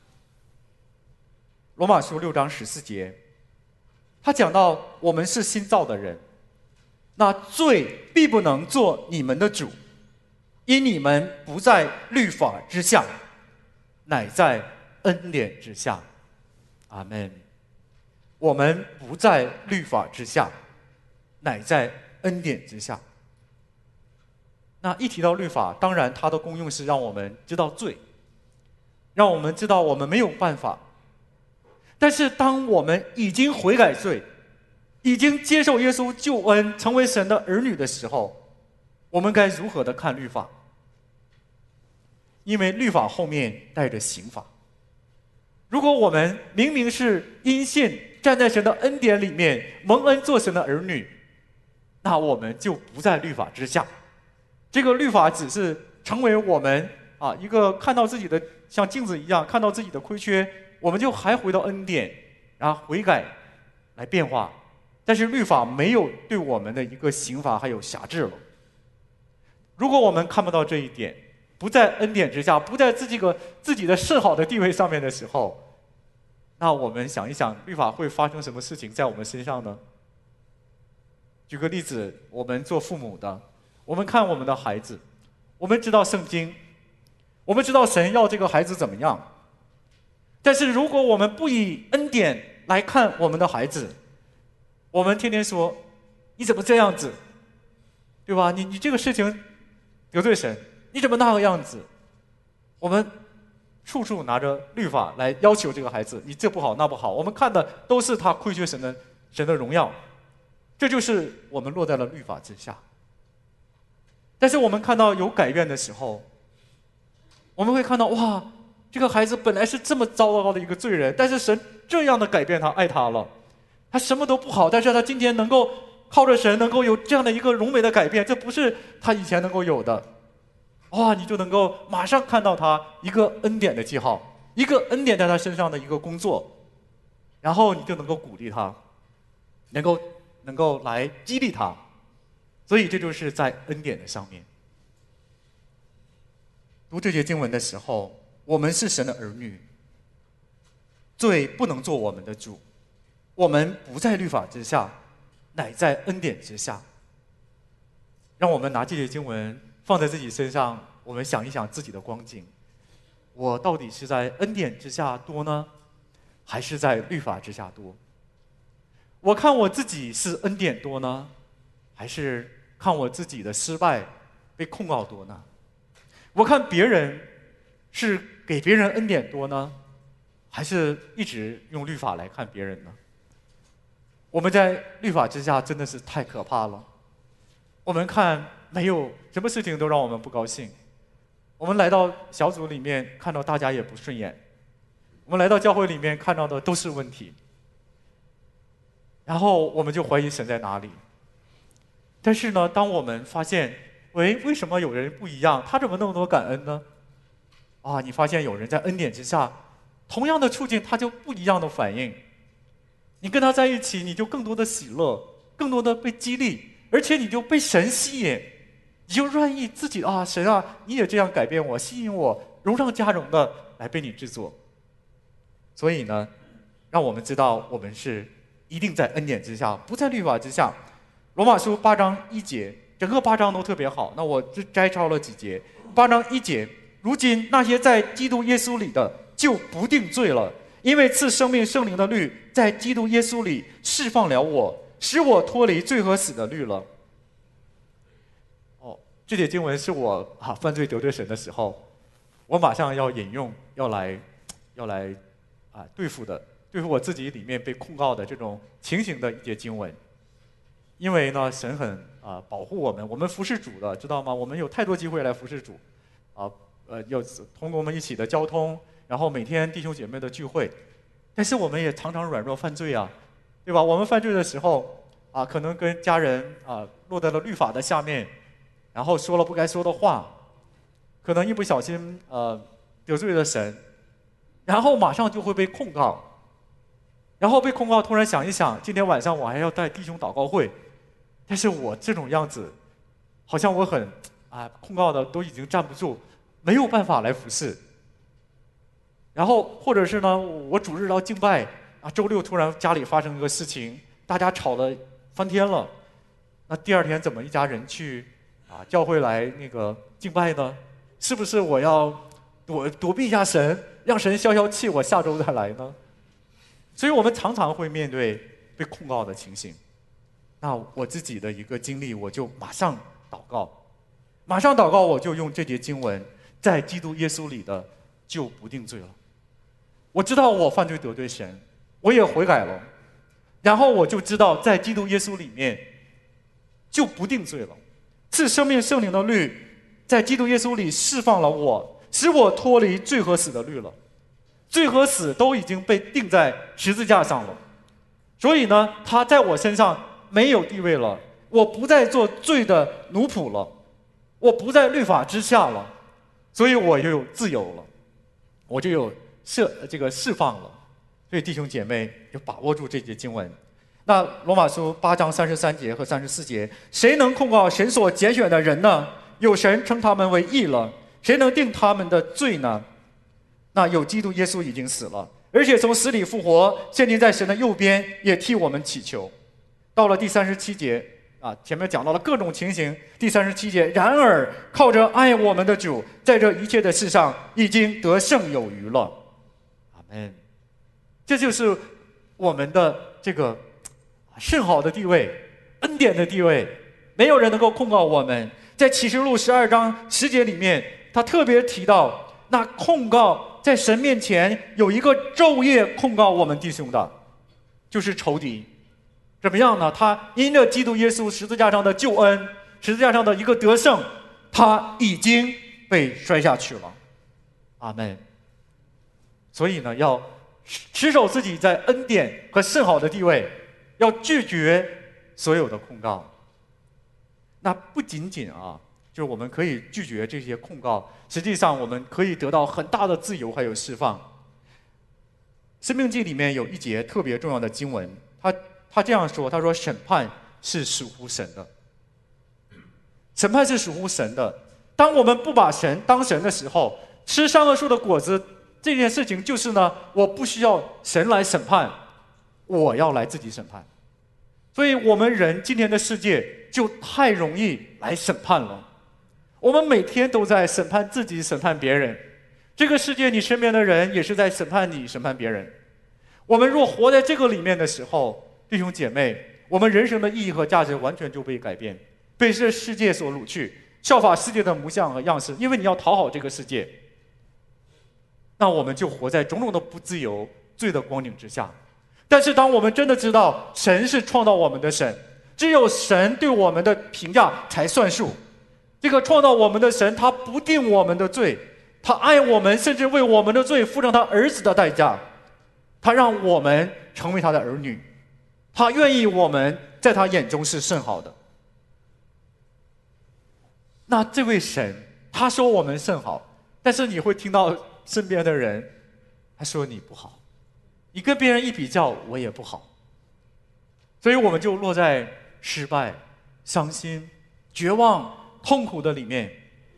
罗马书六章十四节，他讲到我们是新造的人，那罪必不能做你们的主，因你们不在律法之下，乃在恩典之下。阿们。我们不在律法之下，乃在恩典之下。那一提到律法，当然它的功用是让我们知道罪，让我们知道我们没有办法。但是当我们已经悔改罪，已经接受耶稣救恩，成为神的儿女的时候，我们该如何的看律法？因为律法后面带着刑罚。如果我们明明是因信站在神的恩典里面蒙恩做神的儿女，那我们就不在律法之下。这个律法只是成为我们啊一个看到自己的像镜子一样，看到自己的亏缺，我们就还回到恩典，然后悔改来变化。但是律法没有对我们的一个刑罚还有辖制了。如果我们看不到这一点，不在恩典之下，不在自己个自己的甚好的地位上面的时候，那我们想一想，律法会发生什么事情在我们身上呢？举个例子，我们做父母的，我们看我们的孩子，我们知道圣经，我们知道神要这个孩子怎么样，但是如果我们不以恩典来看我们的孩子，我们天天说你怎么这样子，对吧？你你这个事情得罪神，你怎么那个样子？我们处处拿着律法来要求这个孩子，你这不好那不好，我们看的都是他亏缺神的神的荣耀，这就是我们落在了律法之下。但是我们看到有改变的时候，我们会看到哇，这个孩子本来是这么糟糕的一个罪人，但是神这样的改变他，爱他了，他什么都不好，但是他今天能够靠着神能够有这样的一个荣美的改变，这不是他以前能够有的。哇，你就能够马上看到他一个恩典的记号，一个恩典在他身上的一个工作，然后你就能够鼓励他，能够能够来激励他。所以这就是在恩典的上面。读这节经文的时候，我们是神的儿女，罪不能做我们的主，我们不在律法之下，乃在恩典之下。让我们拿这节经文放在自己身上，我们想一想自己的光景，我到底是在恩典之下多呢，还是在律法之下多？我看我自己是恩典多呢，还是看我自己的失败被控告多呢？ 我看别人是给别人恩典多呢，还是一直用律法来看别人呢？我们在律法之下真的是太可怕了。我们看没有什么事情都让我们不高兴。我们来到小组里面，看到大家也不顺眼。我们来到教会里面，看到的都是问题。然后我们就怀疑神在哪里。但是呢，当我们发现，喂，为什么有人不一样？他怎么那么多感恩呢？啊，你发现有人在恩典之下，同样的处境，他就不一样的反应。你跟他在一起，你就更多的喜乐，更多的被激励，而且你就被神吸引，你就愿意自己啊，神啊，你也这样改变我，吸引我，荣上加荣的来被你制作。所以呢，让我们知道我们是一定在恩典之下，不在律法之下。罗马书八章一节，整个八章都特别好。那我只摘抄了几节。八章一节，如今那些在基督耶稣里的就不定罪了，因为赐生命圣灵的律在基督耶稣里释放了我，使我脱离罪和死的律了。哦，这节经文是我啊犯罪得罪神的时候，我马上要引用，要来，要来啊对付的，对付我自己里面被控告的这种情形的一节经文。因为呢，神很啊、呃、保护我们，我们服侍主的，知道吗？我们有太多机会来服侍主，啊呃，要通过我们一起的交通，然后每天弟兄姐妹的聚会，但是我们也常常软弱犯罪啊，对吧？我们犯罪的时候啊，可能跟家人啊落在了律法的下面，然后说了不该说的话，可能一不小心呃得罪了神，然后马上就会被控告，然后被控告，突然想一想，今天晚上我还要带弟兄祷告会。但是我这种样子，好像我很啊控告的都已经站不住，没有办法来服侍。然后或者是呢，我主日要敬拜啊，周六突然家里发生一个事情，大家吵得翻天了，那第二天怎么一家人去啊教会来那个敬拜呢？是不是我要躲躲避一下神，让神消消气，我下周再来呢？所以我们常常会面对被控告的情形。那我自己的一个经历，我就马上祷告，马上祷告，我就用这节经文，在基督耶稣里的就不定罪了。我知道我犯罪得罪神，我也悔改了，然后我就知道在基督耶稣里面就不定罪了。赐生命圣灵的律在基督耶稣里释放了我，使我脱离罪和死的律了。罪和死都已经被钉在十字架上了，所以呢，他在我身上没有地位了，我不再做罪的奴仆了，我不在律法之下了，所以我就有自由了，我就有释这个释放了。所以弟兄姐妹就把握住这节经文。那罗马书八章三十三节和三十四节，谁能控告神所拣选的人呢？有神称他们为义了，谁能定他们的罪呢？那有基督耶稣已经死了，而且从死里复活，现今在神的右边，也替我们祈求。到了第三十七节啊，前面讲到了各种情形。第三十七节，然而靠着爱我们的主，在这一切的事上已经得胜有余了。阿们。这就是我们的这个甚好的地位，恩典的地位，没有人能够控告我们。在启示录十二章十节里面，他特别提到，那控告在神面前有一个昼夜控告我们弟兄的，就是仇敌。怎么样呢？他因着基督耶稣十字架上的救恩，十字架上的一个得胜，他已经被摔下去了。阿们。所以呢，要持守自己在恩典和甚好的地位，要拒绝所有的控告。那不仅仅啊，就是我们可以拒绝这些控告，实际上我们可以得到很大的自由还有释放。申命记里面有一节特别重要的经文，他他这样说，他说审判是属乎神的，审判是属乎神的。当我们不把神当神的时候，吃善恶树的果子这件事情就是呢，我不需要神来审判，我要来自己审判。所以我们人今天的世界就太容易来审判了，我们每天都在审判自己，审判别人。这个世界你身边的人也是在审判你，审判别人。我们若活在这个里面的时候，弟兄姐妹，我们人生的意义和价值完全就被改变，被这世界所掳去， 效法世界的模像和样式，因为你要讨好这个世界，那我们就活在种种的不自由、罪的光景之下。但是当我们真的知道神是创造我们的神，只有神对我们的评价才算数。这个创造我们的神，他不定我们的罪，他爱我们，甚至为我们的罪付上他儿子的代价，他让我们成为他的儿女，他愿意我们在他眼中是甚好的。那这位神他说我们甚好，但是你会听到身边的人他说你不好，你跟别人一比较我也不好，所以我们就落在失败、伤心、绝望、痛苦的里面。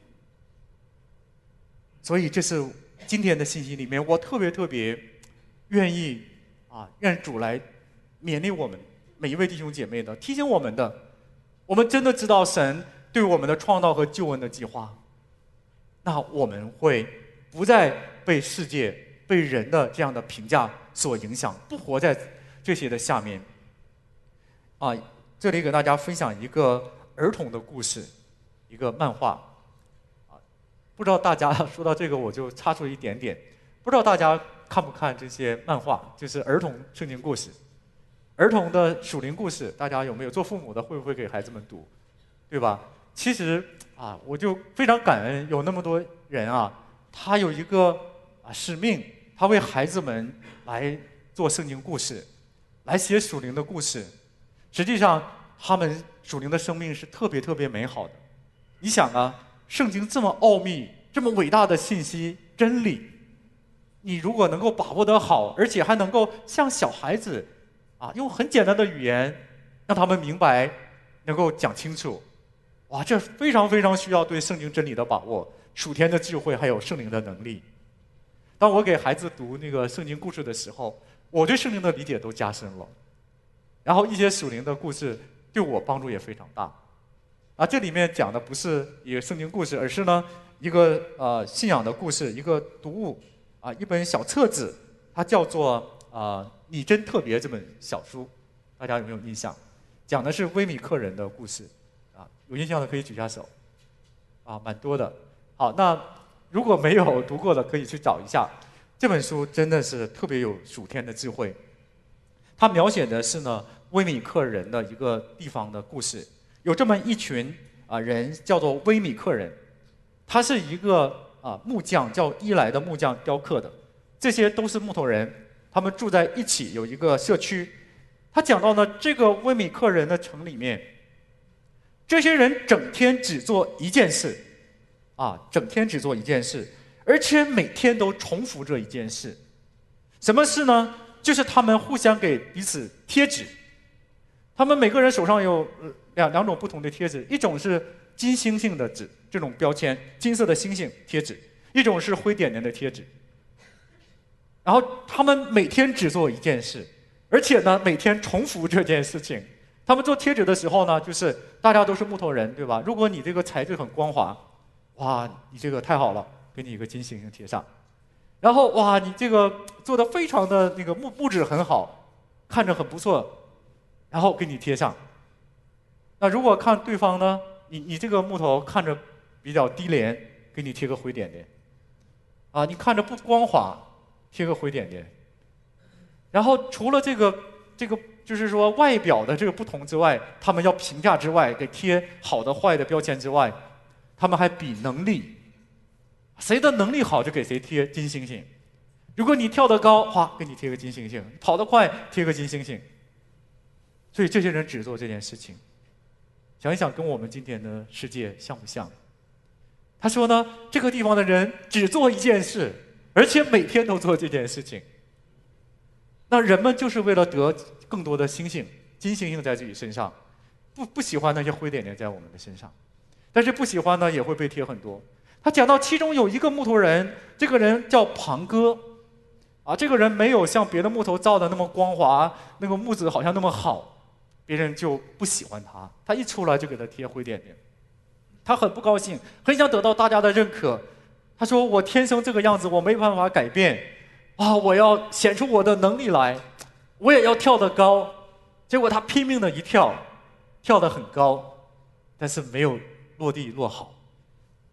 所以这是今天的信息里面我特别特别愿意啊，让主来勉励我们每一位弟兄姐妹的，提醒我们的，我们真的知道神对我们的创造和救恩的计划，那我们会不再被世界、被人的这样的评价所影响，不活在这些的下面。啊，这里给大家分享一个儿童的故事，一个漫画。啊，不知道大家说到这个我就插出一点点，不知道大家看不看这些漫画，就是儿童圣经故事。儿童的属灵故事，大家有没有做父母的会不会给孩子们读，对吧？其实啊，我就非常感恩有那么多人啊，他有一个啊使命，他为孩子们来做圣经故事，来写属灵的故事。实际上他们属灵的生命是特别特别美好的。你想啊，圣经这么奥秘，这么伟大的信息真理，你如果能够把握得好，而且还能够像小孩子啊，用很简单的语言让他们明白，能够讲清楚，哇，这非常非常需要对圣经真理的把握，属天的智慧，还有圣灵的能力。当我给孩子读那个圣经故事的时候，我对圣经的理解都加深了，然后一些属灵的故事对我帮助也非常大。啊，这里面讲的不是一个圣经故事，而是呢一个呃信仰的故事，一个读物啊，一本小册子，它叫做啊。你真特别这本小书，大家有没有印象？讲的是威米克人的故事，啊，有印象的可以举下手，啊，蛮多的。好，那如果没有读过的，可以去找一下。这本书真的是特别有属天的智慧。它描写的是呢威米克人的一个地方的故事，有这么一群啊人叫做威米克人，他是一个啊木匠，叫伊莱的木匠雕刻的，这些都是木头人。他们住在一起，有一个社区。他讲到呢，这个威米克人的城里面，这些人整天只做一件事，啊，整天只做一件事，而且每天都重复这一件事。什么事呢？就是他们互相给彼此贴纸。他们每个人手上有两两种不同的贴纸，一种是金星星的纸，这种标签，金色的星星贴纸；一种是灰点点的贴纸。然后他们每天只做一件事，而且呢每天重复这件事情。他们做贴纸的时候呢，就是大家都是木头人，对吧？如果你这个材质很光滑，哇，你这个太好了，给你一个金星星贴上。然后哇，你这个做的非常的那个木木质很好，看着很不错，然后给你贴上。那如果看对方呢，你你这个木头看着比较低廉，给你贴个灰点点。啊，你看着不光滑，贴个灰点点。然后除了这个这个就是说外表的这个不同之外，他们要评价之外，给贴好的坏的标签之外，他们还比能力，谁的能力好就给谁贴金星星。如果你跳得高，哗，给你贴个金星星；跑得快，贴个金星星。所以这些人只做这件事情。想一想，跟我们今天的世界像不像？他说呢，这个地方的人只做一件事，而且每天都做这件事情。那人们就是为了得更多的星星，金星星在自己身上，不不喜欢那些灰点点在我们的身上，但是不喜欢呢也会被贴很多。他讲到其中有一个木头人，这个人叫庞哥，啊，这个人没有像别的木头造的那么光滑，那个木质好像那么好，别人就不喜欢他。他一出来就给他贴灰点点，他很不高兴，很想得到大家的认可。他说：“我天生这个样子，我没办法改变。”啊！我要显出我的能力来，我也要跳得高。结果他拼命的一跳，跳得很高，但是没有落地落好。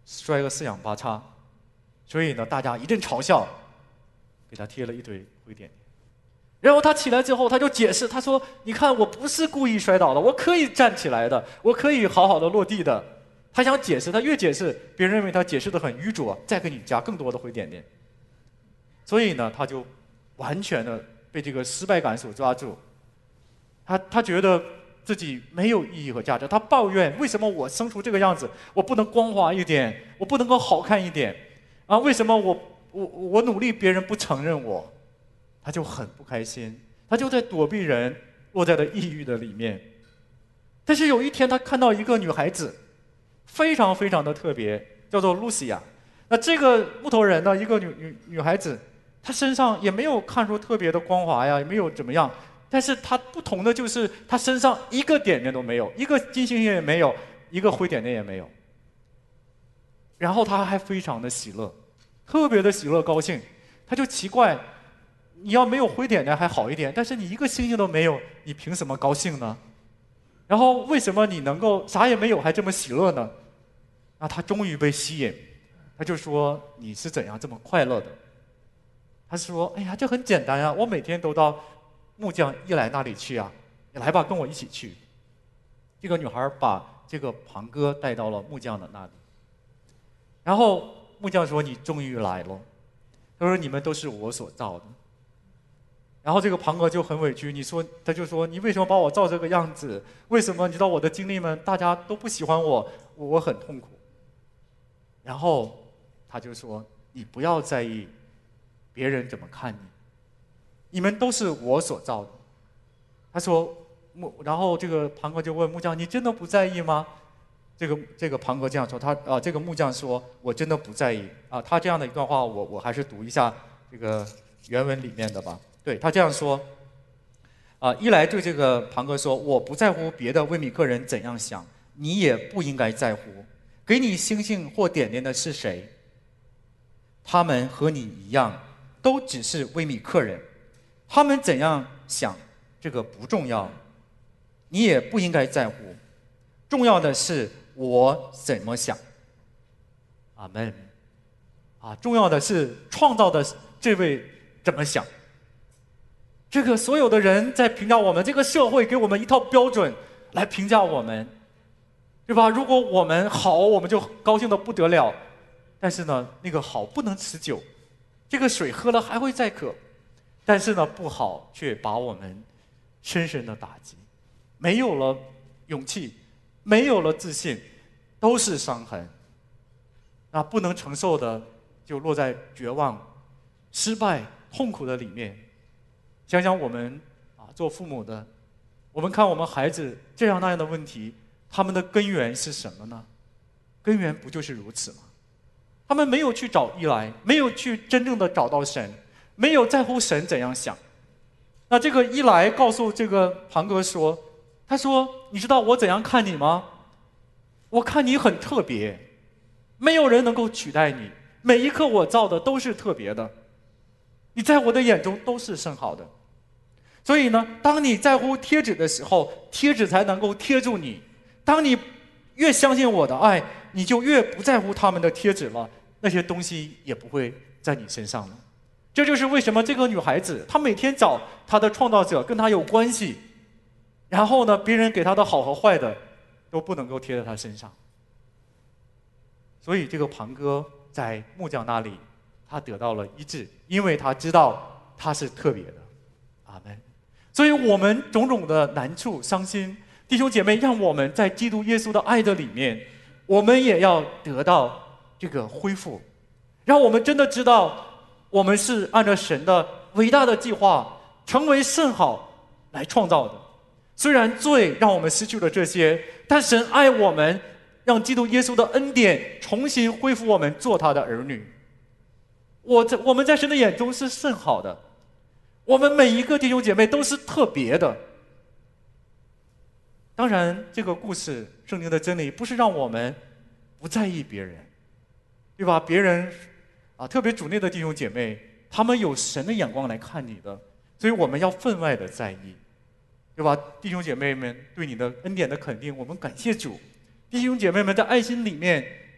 摔个四仰八叉，所以呢，大家一阵嘲笑，给他贴了一堆灰点点。然后他起来之后，他就解释，他说：“你看，我不是故意摔倒的，我可以站起来的，我可以好好的落地的。”他想解释，他越解释，别人认为他解释的很愚拙，再给你加更多的灰点点。所以呢，他就完全的被这个失败感所抓住。他他觉得自己没有意义和价值，他抱怨为什么我生出这个样子，我不能光滑一点，我不能够好看一点啊？为什么我我我努力，别人不承认我？他就很不开心，他就在躲避人，落在了抑郁的里面。但是有一天，他看到一个女孩子，非常非常的特别，叫做露西亚。那这个木头人呢，一个女女女孩子，她身上也没有看出特别的光滑呀，也没有怎么样。但是她不同的就是，她身上一个点点都没有，一个金星星也没有，一个灰点点也没有。然后她还非常的喜乐，特别的喜乐高兴。她就奇怪，你要没有灰点点还好一点，但是你一个星星都没有，你凭什么高兴呢？然后为什么你能够啥也没有还这么喜乐呢？那他终于被吸引，他就说：“你是怎样这么快乐的？”他说：“哎呀，这很简单啊，我每天都到木匠一来那里去啊，你来吧，跟我一起去。”这个女孩把这个庞哥带到了木匠的那里，然后木匠说：“你终于来了。”他说：“你们都是我所造的。”然后这个庞哥就很委屈，你说，他就说：“你为什么把我造这个样子？为什么你知道我的经历们，大家都不喜欢我，我很痛苦。”然后他就说：“你不要在意别人怎么看你，你们都是我所造的。”他说木，然后这个庞哥就问木匠：“你真的不在意吗？”这个这个庞哥这样说，他啊、呃，这个木匠说：“我真的不在意啊。”他这样的一段话，我我还是读一下这个原文里面的吧。对，他这样说，啊、呃，一来对这个庞哥说：“我不在乎别的威米克人怎样想，你也不应该在乎。给你星星或点点的是谁？他们和你一样，都只是威米克人。他们怎样想，这个不重要，你也不应该在乎。重要的是我怎么想。”阿门。啊，重要的是创造的这位怎么想。这个所有的人在评价我们，这个社会给我们一套标准来评价我们，对吧？如果我们好，我们就高兴得不得了。但是呢，那个好不能持久，这个水喝了还会再渴。但是呢，不好却把我们深深的打击，没有了勇气，没有了自信，都是伤痕。那不能承受的，就落在绝望、失败、痛苦的里面。想想我们啊，做父母的，我们看我们孩子这样那样的问题，他们的根源是什么呢？根源不就是如此吗？他们没有去找依赖，没有去真正的找到神，没有在乎神怎样想。那这个依赖告诉这个庞哥说：“他说，你知道我怎样看你吗？我看你很特别，没有人能够取代你。每一颗我造的都是特别的，你在我的眼中都是甚好的。所以呢，当你在乎贴纸的时候，贴纸才能够贴住你。当你越相信我的爱，你就越不在乎他们的贴纸了，那些东西也不会在你身上了。这就是为什么这个女孩子，她每天找她的创造者跟她有关系，然后呢，别人给她的好和坏的都不能够贴在她身上。所以这个庞哥在木匠那里，他得到了医治，因为他知道他是特别的。阿们。所以我们种种的难处、伤心，弟兄姐妹，让我们在基督耶稣的爱的里面，我们也要得到这个恢复，让我们真的知道，我们是按照神的伟大的计划，成为甚好来创造的。虽然罪让我们失去了这些，但神爱我们，让基督耶稣的恩典重新恢复我们做他的儿女。我在我们在神的眼中是甚好的，我们每一个弟兄姐妹都是特别的。当然，这个故事圣经的真理不是让我们不在意别人，对吧？别人啊，特别主内的弟兄姐妹，他们有神的眼光来看你的，所以我们要分外的在意，对吧？弟兄姐妹们对你的恩典的肯定，我们感谢主。弟兄姐妹们在爱心里面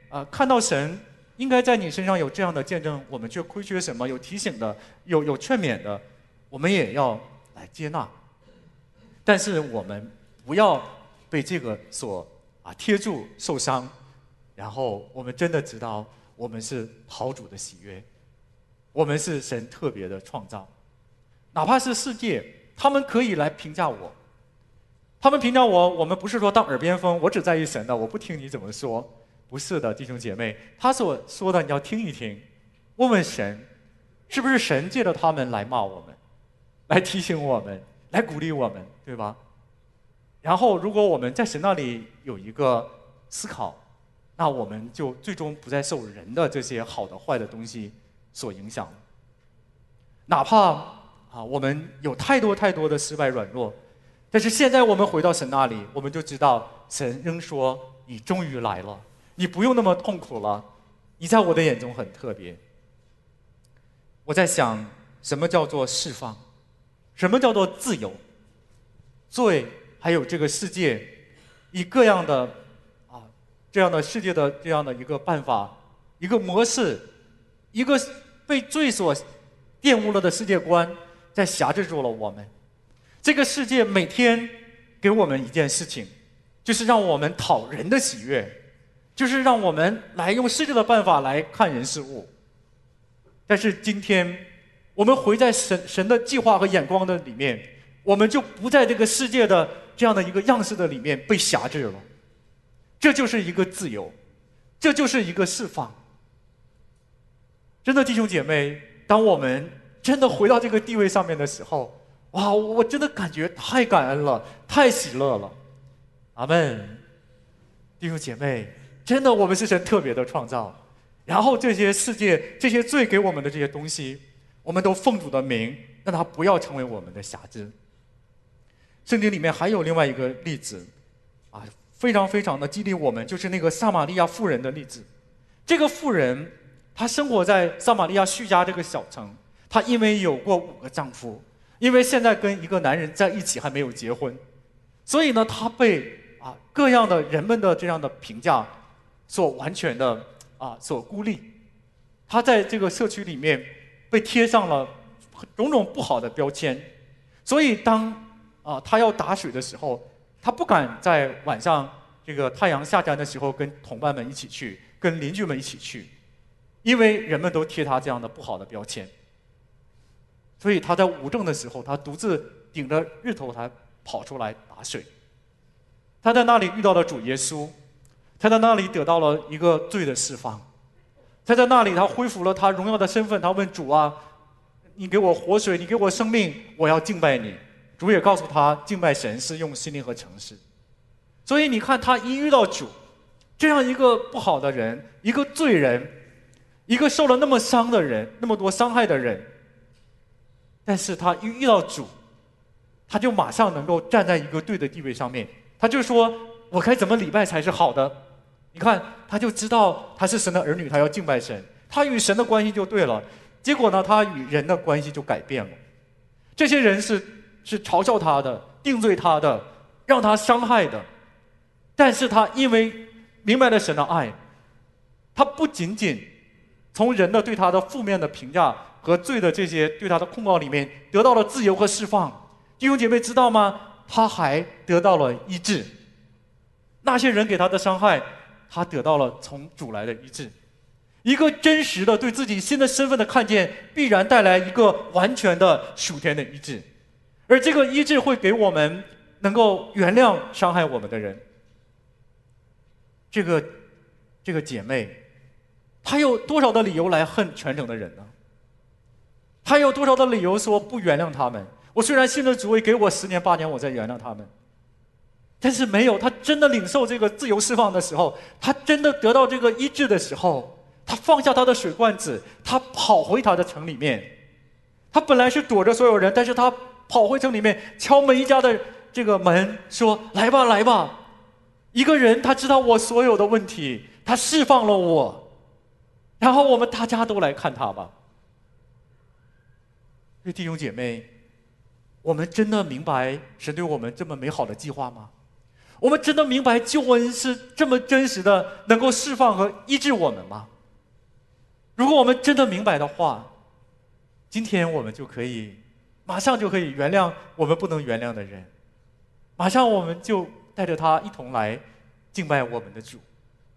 啊、看到神应该在你身上有这样的见证，我们却亏缺什么？有提醒的，有有劝勉的，我们也要来接纳。但是我们不要被这个所啊贴住受伤，然后我们真的知道我们是讨主的喜悦，我们是神特别的创造。哪怕是世界，他们可以来评价我，他们评价我，我们不是说当耳边风，我只在意神的，我不听你怎么说。不是的，弟兄姐妹，他所说的你要听一听，问问神，是不是神借着他们来骂我们，来提醒我们，来鼓励我们，对吧？然后如果我们在神那里有一个思考，那我们就最终不再受人的这些好的坏的东西所影响。哪怕啊我们有太多太多的失败软弱，但是现在我们回到神那里，我们就知道神仍说你终于来了，你不用那么痛苦了，你在我的眼中很特别。我在想，什么叫做释放？什么叫做自由？罪还有这个世界，以各样的啊这样的世界的这样的一个办法、一个模式、一个被罪所玷污了的世界观，在辖制住了我们。这个世界每天给我们一件事情，就是让我们讨人的喜悦，就是让我们来用世界的办法来看人事物。但是今天我们回在神神的计划和眼光的里面，我们就不在这个世界的这样的一个样式的里面被辖制了。这就是一个自由，这就是一个释放。真的弟兄姐妹，当我们真的回到这个地位上面的时候，哇，我真的感觉太感恩了，太喜乐了。阿们。弟兄姐妹，真的我们是神特别的创造，然后这些世界这些罪给我们的这些东西，我们都奉主的名让它不要成为我们的辖制。圣经里面还有另外一个例子啊，非常非常的激励我们，就是那个撒玛利亚妇人的例子。这个妇人她生活在撒玛利亚叙加这个小城，她因为有过五个丈夫，因为现在跟一个男人在一起还没有结婚，所以呢她被啊各样的人们的这样的评价所完全的啊所孤立。她在这个社区里面被贴上了种种不好的标签，所以当啊她要打水的时候，她不敢在晚上这个太阳下山的时候跟同伴们一起去，跟邻居们一起去，因为人们都贴她这样的不好的标签。所以她在无证的时候，她独自顶着日头，她跑出来打水。她在那里遇到了主耶稣，她在那里得到了一个罪的释放。她在那里，她恢复了她荣耀的身份。她问主啊，你给我活水，你给我生命，我要敬拜你。主也告诉她，敬拜神是用心灵和诚实。所以你看，她一遇到主，这样一个不好的人，一个罪人，一个受了那么伤的人，那么多伤害的人，但是她一遇到主，她就马上能够站在一个对的地位上面。她就说，我该怎么礼拜才是好的？你看，她就知道她是神的儿女，她要敬拜神，她与神的关系就对了。结果呢，她与人的关系就改变了。这些人是是嘲笑她的，定罪她的，让她伤害的。但是她因为明白了神的爱，她不仅仅从人的对她的负面的评价和罪的这些对她的控告里面得到了自由和释放。弟兄姐妹知道吗？她还得到了医治。那些人给她的伤害，她得到了从主来的医治。一个真实的对自己新的身份的看见，必然带来一个完全的属天的医治，而这个医治会给我们能够原谅伤害我们的人。这个这个姐妹，她有多少的理由来恨全城的人呢？她有多少的理由说不原谅他们？我虽然信了主，也给我十年八年，我再原谅他们。但是没有，她真的领受这个自由释放的时候，她真的得到这个医治的时候，她放下她的水罐子，她跑回她的城里面。她本来是躲着所有人，但是她跑回城里面，敲每一家的这个门，说：“来吧，来吧。”一个人，他知道我所有的问题，他释放了我，然后我们大家都来看他吧。所以弟兄姐妹，我们真的明白神对我们这么美好的计划吗？ 我们真的明白救恩是这么真实的，能够释放和医治我们吗？如果我们真的明白的话，今天我们就可以马上就可以原谅我们不能原谅的人，马上我们就带着他一同来敬拜我们的主。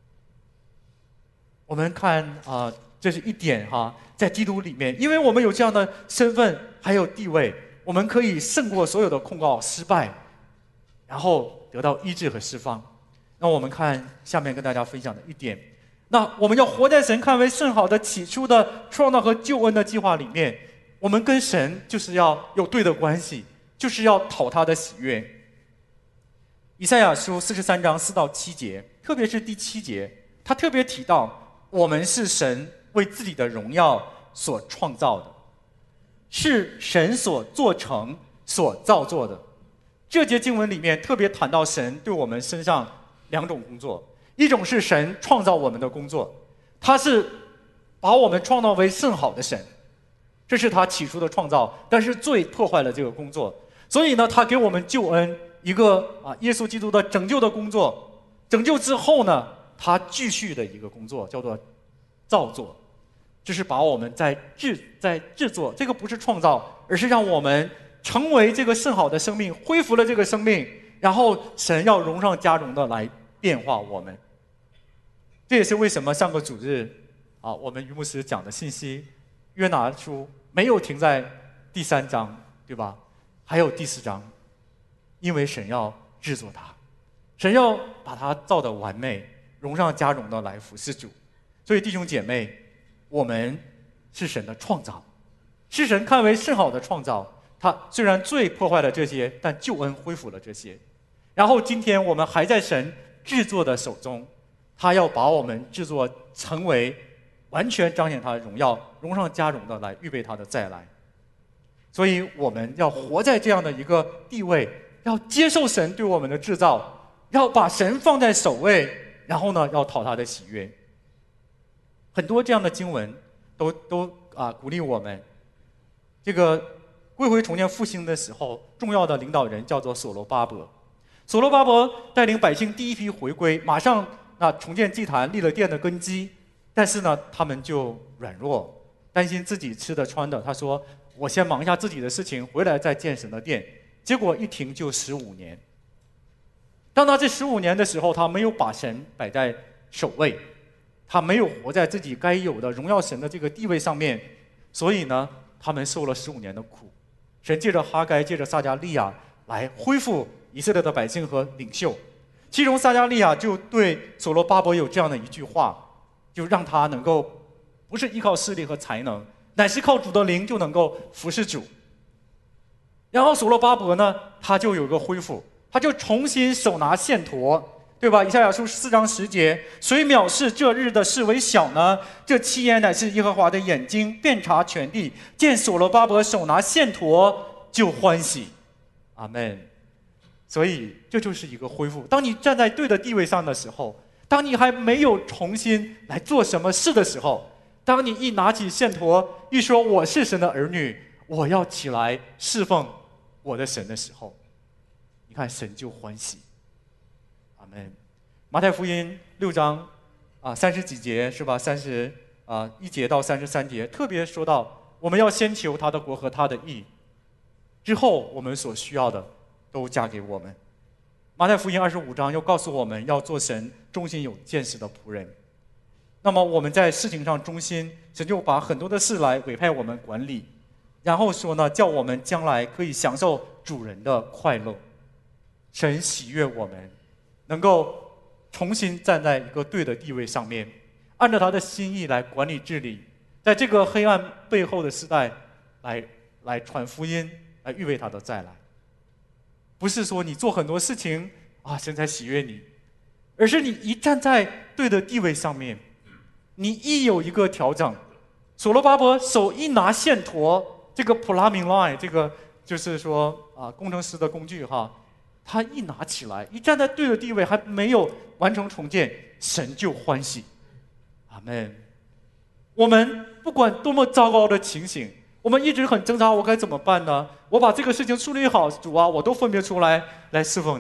我们看啊、呃，这是一点哈，在基督里面，因为我们有这样的身份还有地位，我们可以胜过所有的控告失败，然后得到医治和释放。那我们看下面跟大家分享的一点，那我们要活在神看为甚好的起初的创造和救恩的计划里面，我们跟神就是要有对的关系，就是要讨他的喜悦。以赛亚书四十三章四到七节，特别是第七节，他特别提到我们是神为自己的荣耀所创造的，是神所做成所造作的。这节经文里面特别谈到神对我们身上两种工作，一种是神创造我们的工作，他是把我们创造为甚好的神，这是他起初的创造，但是罪破坏了这个工作，所以呢，他给我们救恩，一个啊耶稣基督的拯救的工作。拯救之后呢，他继续的一个工作叫做造作，就是把我们在制在制作，这个不是创造，而是让我们成为这个甚好的生命，恢复了这个生命，然后神要荣上加荣的来变化我们。这也是为什么上个主日啊，我们于牧师讲的信息，约拿书没有停在第三章，对吧？还有第四章，因为神要制作它，神要把它造得完美，荣上加荣的来服侍主。所以弟兄姐妹，我们是神的创造，是神看为甚好的创造。他虽然罪破坏了这些，但救恩恢复了这些。然后今天我们还在神制作的手中，他要把我们制作成为完全彰显他的荣耀，荣上加荣的来预备他的再来。所以我们要活在这样的一个地位，要接受神对我们的制造，要把神放在首位，然后呢，要讨他的喜悦。很多这样的经文都都啊鼓励我们。这个归回重建复兴的时候，重要的领导人叫做所罗巴伯。所罗巴伯带领百姓第一批回归，马上那重建祭坛，立了殿的根基。但是呢，他们就软弱，担心自己吃的穿的。他说：“我先忙一下自己的事情，回来再建神的殿。”结果一停就十五年。当他这十五年的时候，他没有把神摆在首位，他没有活在自己该有的荣耀神的这个地位上面，所以呢，他们受了十五年的苦。神借着哈该，借着撒迦利亚来恢复以色列的百姓和领袖。其中撒迦利亚就对所罗巴伯有这样的一句话，就让他能够不是依靠势力和才能，乃是靠主的灵就能够服侍主。然后所罗巴伯呢，他就有个恢复，他就重新手拿线砣，对吧？以赛亚书四章十节，谁藐视这日的事为小呢？这七言乃是耶和华的眼睛，遍察全地，见所罗巴伯手拿线砣就欢喜。阿们。所以这就是一个恢复。当你站在对的地位上的时候，当你还没有重新来做什么事的时候，当你一拿起线砣，一说我是神的儿女，我要起来侍奉我的神的时候，你看神就欢喜。阿们。马太福音六章啊三十几节是吧？三十啊一节到三十三节，特别说到我们要先求他的国和他的义，之后我们所需要的都加给我们。马太福音二十五章又告诉我们要做神忠心有见识的仆人。那么我们在事情上忠心，神就把很多的事来委派我们管理，然后说呢，叫我们将来可以享受主人的快乐。神喜悦我们能够重新站在一个对的地位上面，按照他的心意来管理治理，在这个黑暗背后的时代来来传福音，来预备他的再来。不是说你做很多事情啊，神才喜悦你，而是你一站在对的地位上面，你一有一个调整，所罗巴伯手一拿线砣，这个 plumbing line， 这个就是说啊工程师的工具哈，他一拿起来，一站在对的地位，还没有完成重建，神就欢喜。阿们。我们不管多么糟糕的情形，我们一直很挣扎，我该怎么办呢？我把这个事情处理好，主啊，我都分别出来来侍奉你。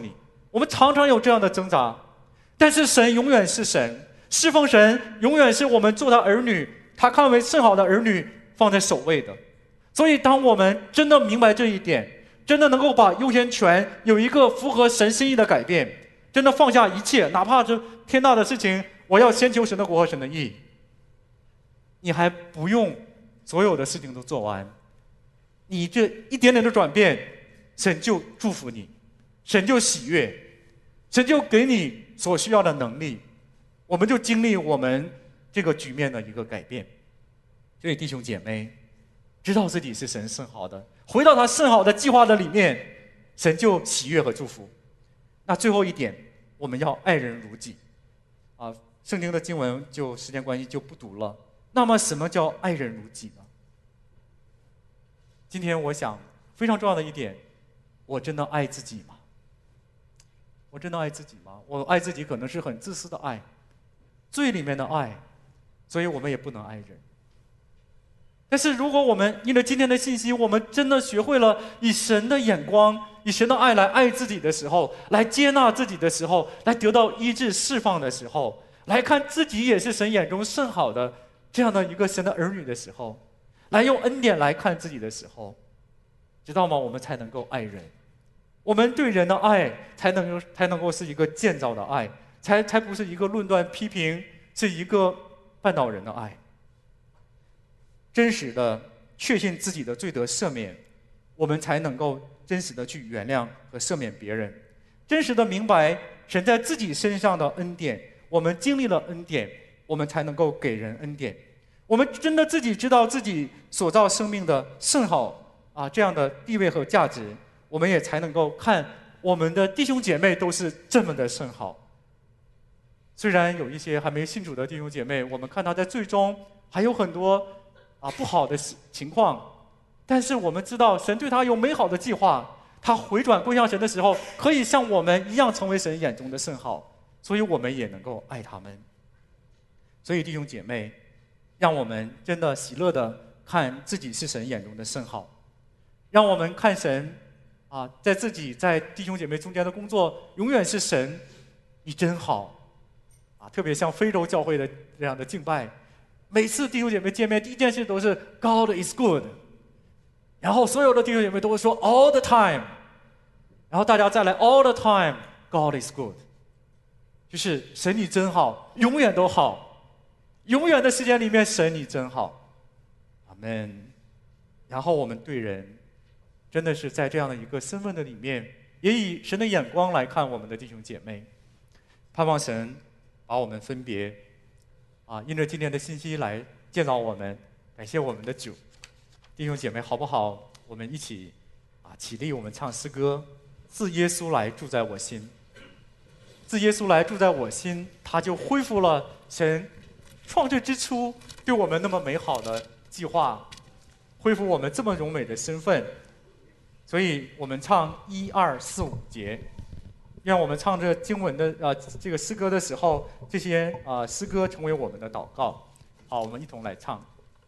我们常常有这样的挣扎，但是神永远是神，侍奉神永远是我们做他儿女，他看为甚好的儿女放在首位的。所以当我们真的明白这一点，真的能够把优先权有一个符合神心意的改变，真的放下一切，哪怕是天大的事情，我要先求神的国和神的义，你还不用所有的事情都做完，你这一点点的转变，神就祝福你，神就喜悦，神就给你所需要的能力，我们就经历我们这个局面的一个改变。所以弟兄姐妹，知道自己是神甚好的，回到他甚好的计划的里面，神就喜悦和祝福。那最后一点，我们要爱人如己啊，圣经的经文就时间关系就不读了。那么什么叫爱人如己呢？今天我想非常重要的一点，我真的爱自己吗？我真的爱自己吗？我爱自己可能是很自私的爱，最里面的爱，所以我们也不能爱人。但是如果我们因着今天的信息，我们真的学会了以神的眼光，以神的爱来爱自己的时候，来接纳自己的时候，来得到医治释放的时候，来看自己也是神眼中甚好的这样的一个神的儿女的时候，来用恩典来看自己的时候，知道吗？我们才能够爱人，我们对人的爱才能够才能够是一个建造的爱，才才不是一个论断批评，是一个绊倒人的爱。真实的确信自己的罪得赦免，我们才能够真实的去原谅和赦免别人，真实的明白神在自己身上的恩典，我们经历了恩典，我们才能够给人恩典。我们真的自己知道自己所造生命的甚好啊，这样的地位和价值，我们也才能够看我们的弟兄姐妹都是这么的甚好。虽然有一些还没信主的弟兄姐妹，我们看他在最终还有很多啊，不好的情况，但是我们知道神对他有美好的计划，他回转归向神的时候，可以像我们一样成为神眼中的甚好，所以我们也能够爱他们。所以弟兄姐妹，让我们真的喜乐的看自己是神眼中的甚好，让我们看神啊，在自己在弟兄姐妹中间的工作，永远是神，你真好啊！特别像非洲教会的这样的敬拜，每次弟兄姐妹见面，第一件事都是 God is good， 然后所有的弟兄姐妹都会说 all the time， 然后大家再来 all the time God is good， 就是神你真好，永远都好，永远的时间里面神你真好，阿们。然后我们对人真的是在这样的一个身份的里面，也以神的眼光来看我们的弟兄姐妹，盼望神把我们分别啊，因着今天的信息来见到我们，感谢我们的主。弟兄姐妹好不好？我们一起啊起立，我们唱诗歌，自耶稣来住在我心。自耶稣来住在我心，他就恢复了神创制之初对我们那么美好的计划，恢复我们这么荣美的身份。所以我们唱一二四五节，让我们唱这经文的啊、呃、这个诗歌的时候，这些啊、呃、诗歌成为我们的祷告。好，我们一同来唱。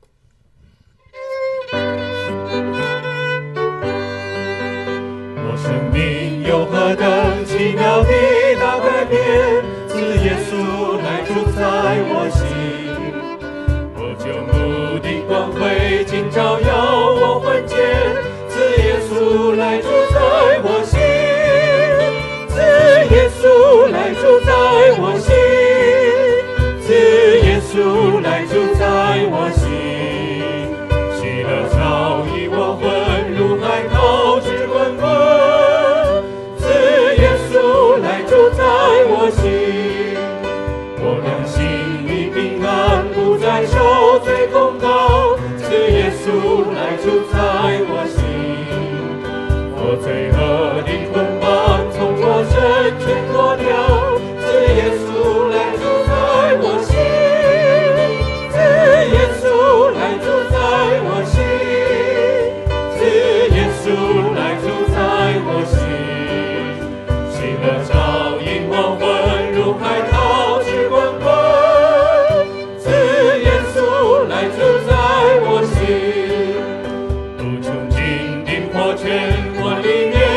我生命有何等奇妙的大改变，自耶稣来住在我心，我就目的光辉尽照耀我魂间，自耶稣来住在我心，自耶稣来住在我心，自耶稣来住在我心，喜乐潮溢我魂，如海涛之滚滚，自耶稣来住在我心，我良心里平安，不再受罪控告，自耶稣来住在我心，我罪恶的捆绑从我身全脱掉，自耶稣来住在我心，自耶稣来住在我心，自耶稣来住在我心，喜乐照映我魂，如海涛之滚滚，自耶稣来住在我心，无穷尽的破圈我里面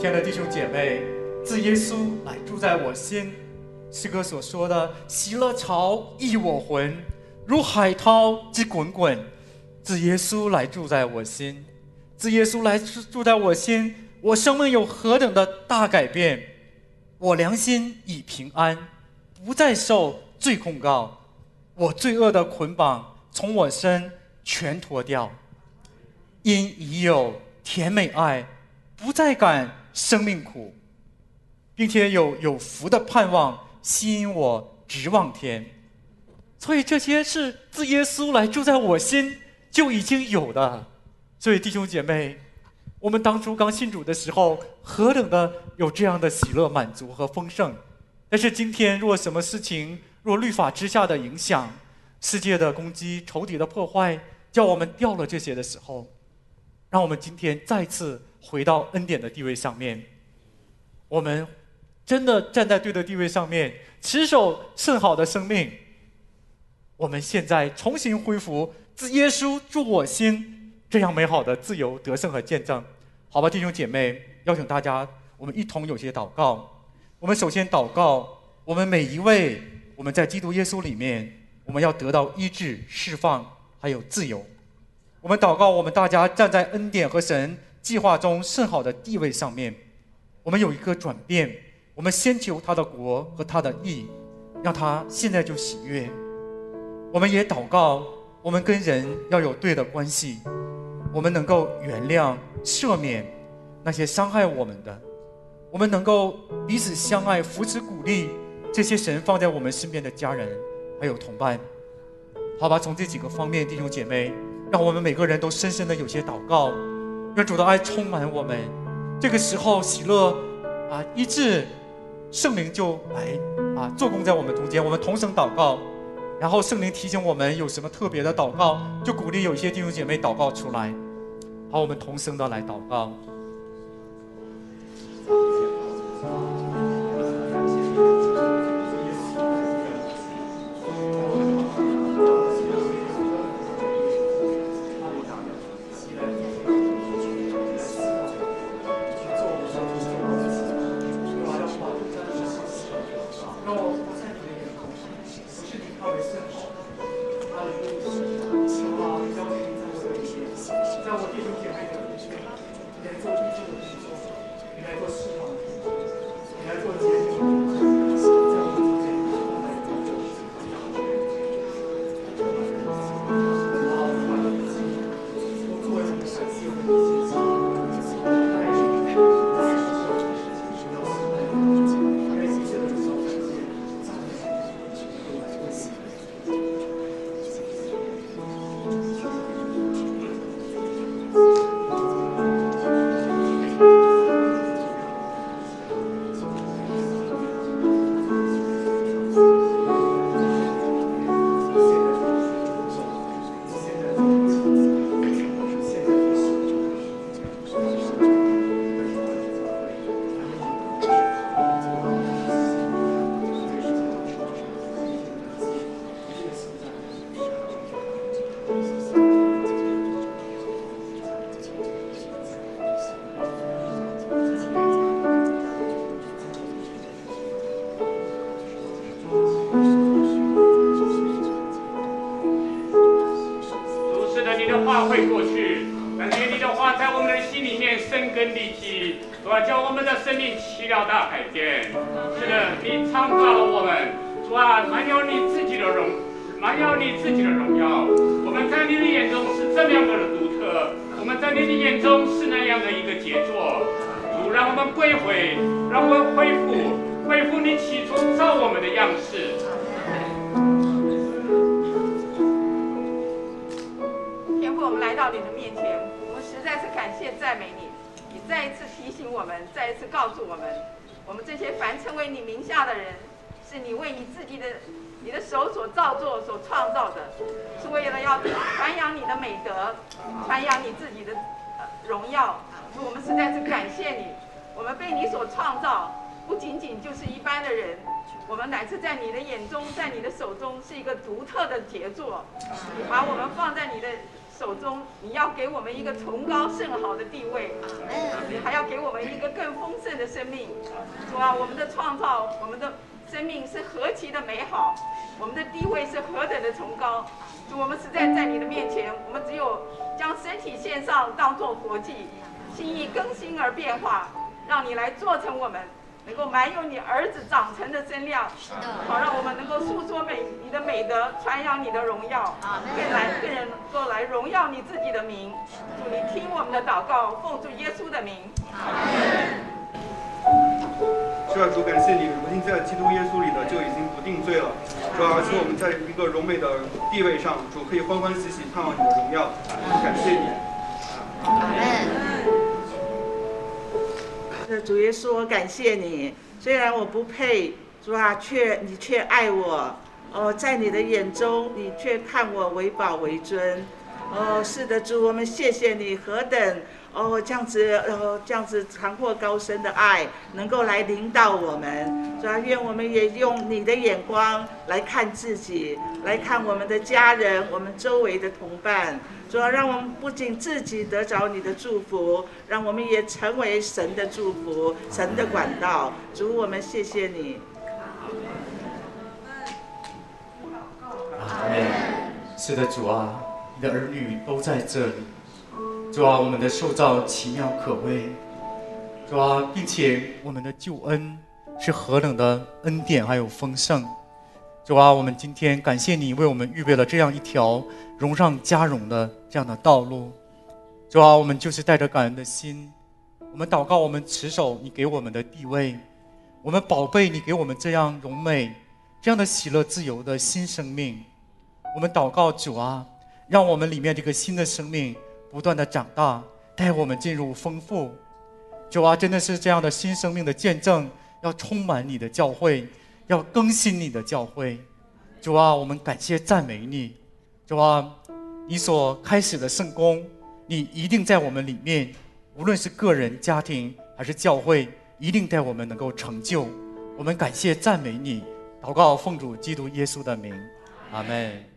亲爱的弟兄姐妹，自耶稣来住在我心。诗歌所说的喜乐潮溢我魂，如海涛之滚滚。自耶稣来住在我心，自耶稣来住在我心，我生命有何等的大改变。我良心已平安，不再受罪控告，我罪恶的捆绑从我身全脱掉。因已有甜美爱，不再感生命苦，并且有有福的盼望吸引我直望天。所以这些是自耶稣来住在我心就已经有的。所以弟兄姐妹，我们当初刚信主的时候，何等的有这样的喜乐、满足和丰盛。但是今天，若什么事情，若律法之下的影响、世界的攻击、仇敌的破坏，叫我们掉了这些的时候，让我们今天再次回到恩典的地位上面。我们真的站在对的地位上面，持守圣好的生命。我们现在重新恢复自耶稣住我心这样美好的自由、得胜和见证。好吧，弟兄姐妹，邀请大家，我们一同有些祷告。我们首先祷告，我们每一位，我们在基督耶稣里面，我们要得到医治、释放，还有自由。我们祷告，我们大家站在恩典和神计划中甚好的地位上面，我们有一个转变。我们先求他的国和他的义，让他现在就喜悦。我们也祷告，我们跟人要有对的关系，我们能够原谅、赦免那些伤害我们的，我们能够彼此相爱、扶持、鼓励这些神放在我们身边的家人还有同伴。好吧，从这几个方面，弟兄姐妹，让我们每个人都深深的有些祷告，让主的爱充满我们。这个时候，喜乐啊，医治，圣灵就来啊做工在我们中间。我们同声祷告，然后圣灵提醒我们有什么特别的祷告，就鼓励有一些弟兄姐妹祷告出来。好，我们同声的来祷告。 会过去，但是你的话在我们的心里面生根立基，主啊，叫我们的生命起了大改变。是的，你创造了我们，主啊，满有你自己的荣，满有你自己的荣耀。我们在你的眼中是这么样的独特，我们在你的眼中是那样的一个杰作。主，让我们归回，让我们恢复，恢复你起初造我们的样式。 我们来到你的面前，我们实在是感谢赞美你。你再一次提醒我们，再一次告诉我们，我们这些凡称为你名下的人，是你为你自己的、你的手所造作、所创造的，是为了要传扬你的美德，传扬你自己的荣耀。我们实在是感谢你，我们被你所创造，不仅仅就是一般的人。我们乃是在你的眼中，在你的手中是一个独特的杰作。你把我们放在你的手中，你要给我们一个崇高甚好的地位，你还要给我们一个更丰盛的生命。主啊，我们的创造，我们的生命是何其的美好，我们的地位是何等的崇高。主，我们实在在你的面前，我们只有将身体献上，当作活祭，心意更新而变化，让你来做成我们，能够满有你儿子长成的身量，好让我们能够诉说美你的美德，传扬你的荣耀，更来更能够来荣耀你自己的名。主，你听我们的祷告，奉主耶稣的名。 是啊，主，感谢你，如今在基督耶稣里的就已经不定罪了。主啊，而且我们在一个荣美的地位上，主可以欢欢喜喜盼望你的荣耀。感谢你。 阿门。主耶稣，我感谢你，虽然我不配，主啊，却你却爱我。哦，在你的眼中，你却看我为宝为尊。哦，是的，主，我们谢谢你，何等哦这样子，哦这样子长阔高深的爱，能够来领导我们。主啊，愿我们也用你的眼光来看自己，来看我们的家人，我们周围的同伴。主啊，让我们不仅自己得着你的祝福，让我们也成为神的祝福，神的管道。主，我们谢谢你。 阿门。是的，主啊，你的儿女都在这里。主啊，我们的受造奇妙可畏。主啊，并且我们的救恩是何等的恩典还有丰盛。主啊，我们今天感谢你为我们预备了这样一条荣上加荣的这样的道路。主啊，我们就是带着感恩的心，我们祷告，我们持守你给我们的地位，我们宝贝你给我们这样荣美、这样的喜乐、自由的新生命。我们祷告，主啊，让我们里面这个新的生命不断的长大，带我们进入丰富。主啊，真的是这样的新生命的见证，要充满你的教会，要更新你的教会。主啊，我们感谢赞美你。主啊，你所开始的圣工，你一定在我们里面，无论是个人、家庭还是教会，一定带我们能够成就。我们感谢赞美你，祷告奉主基督耶稣的名，阿们。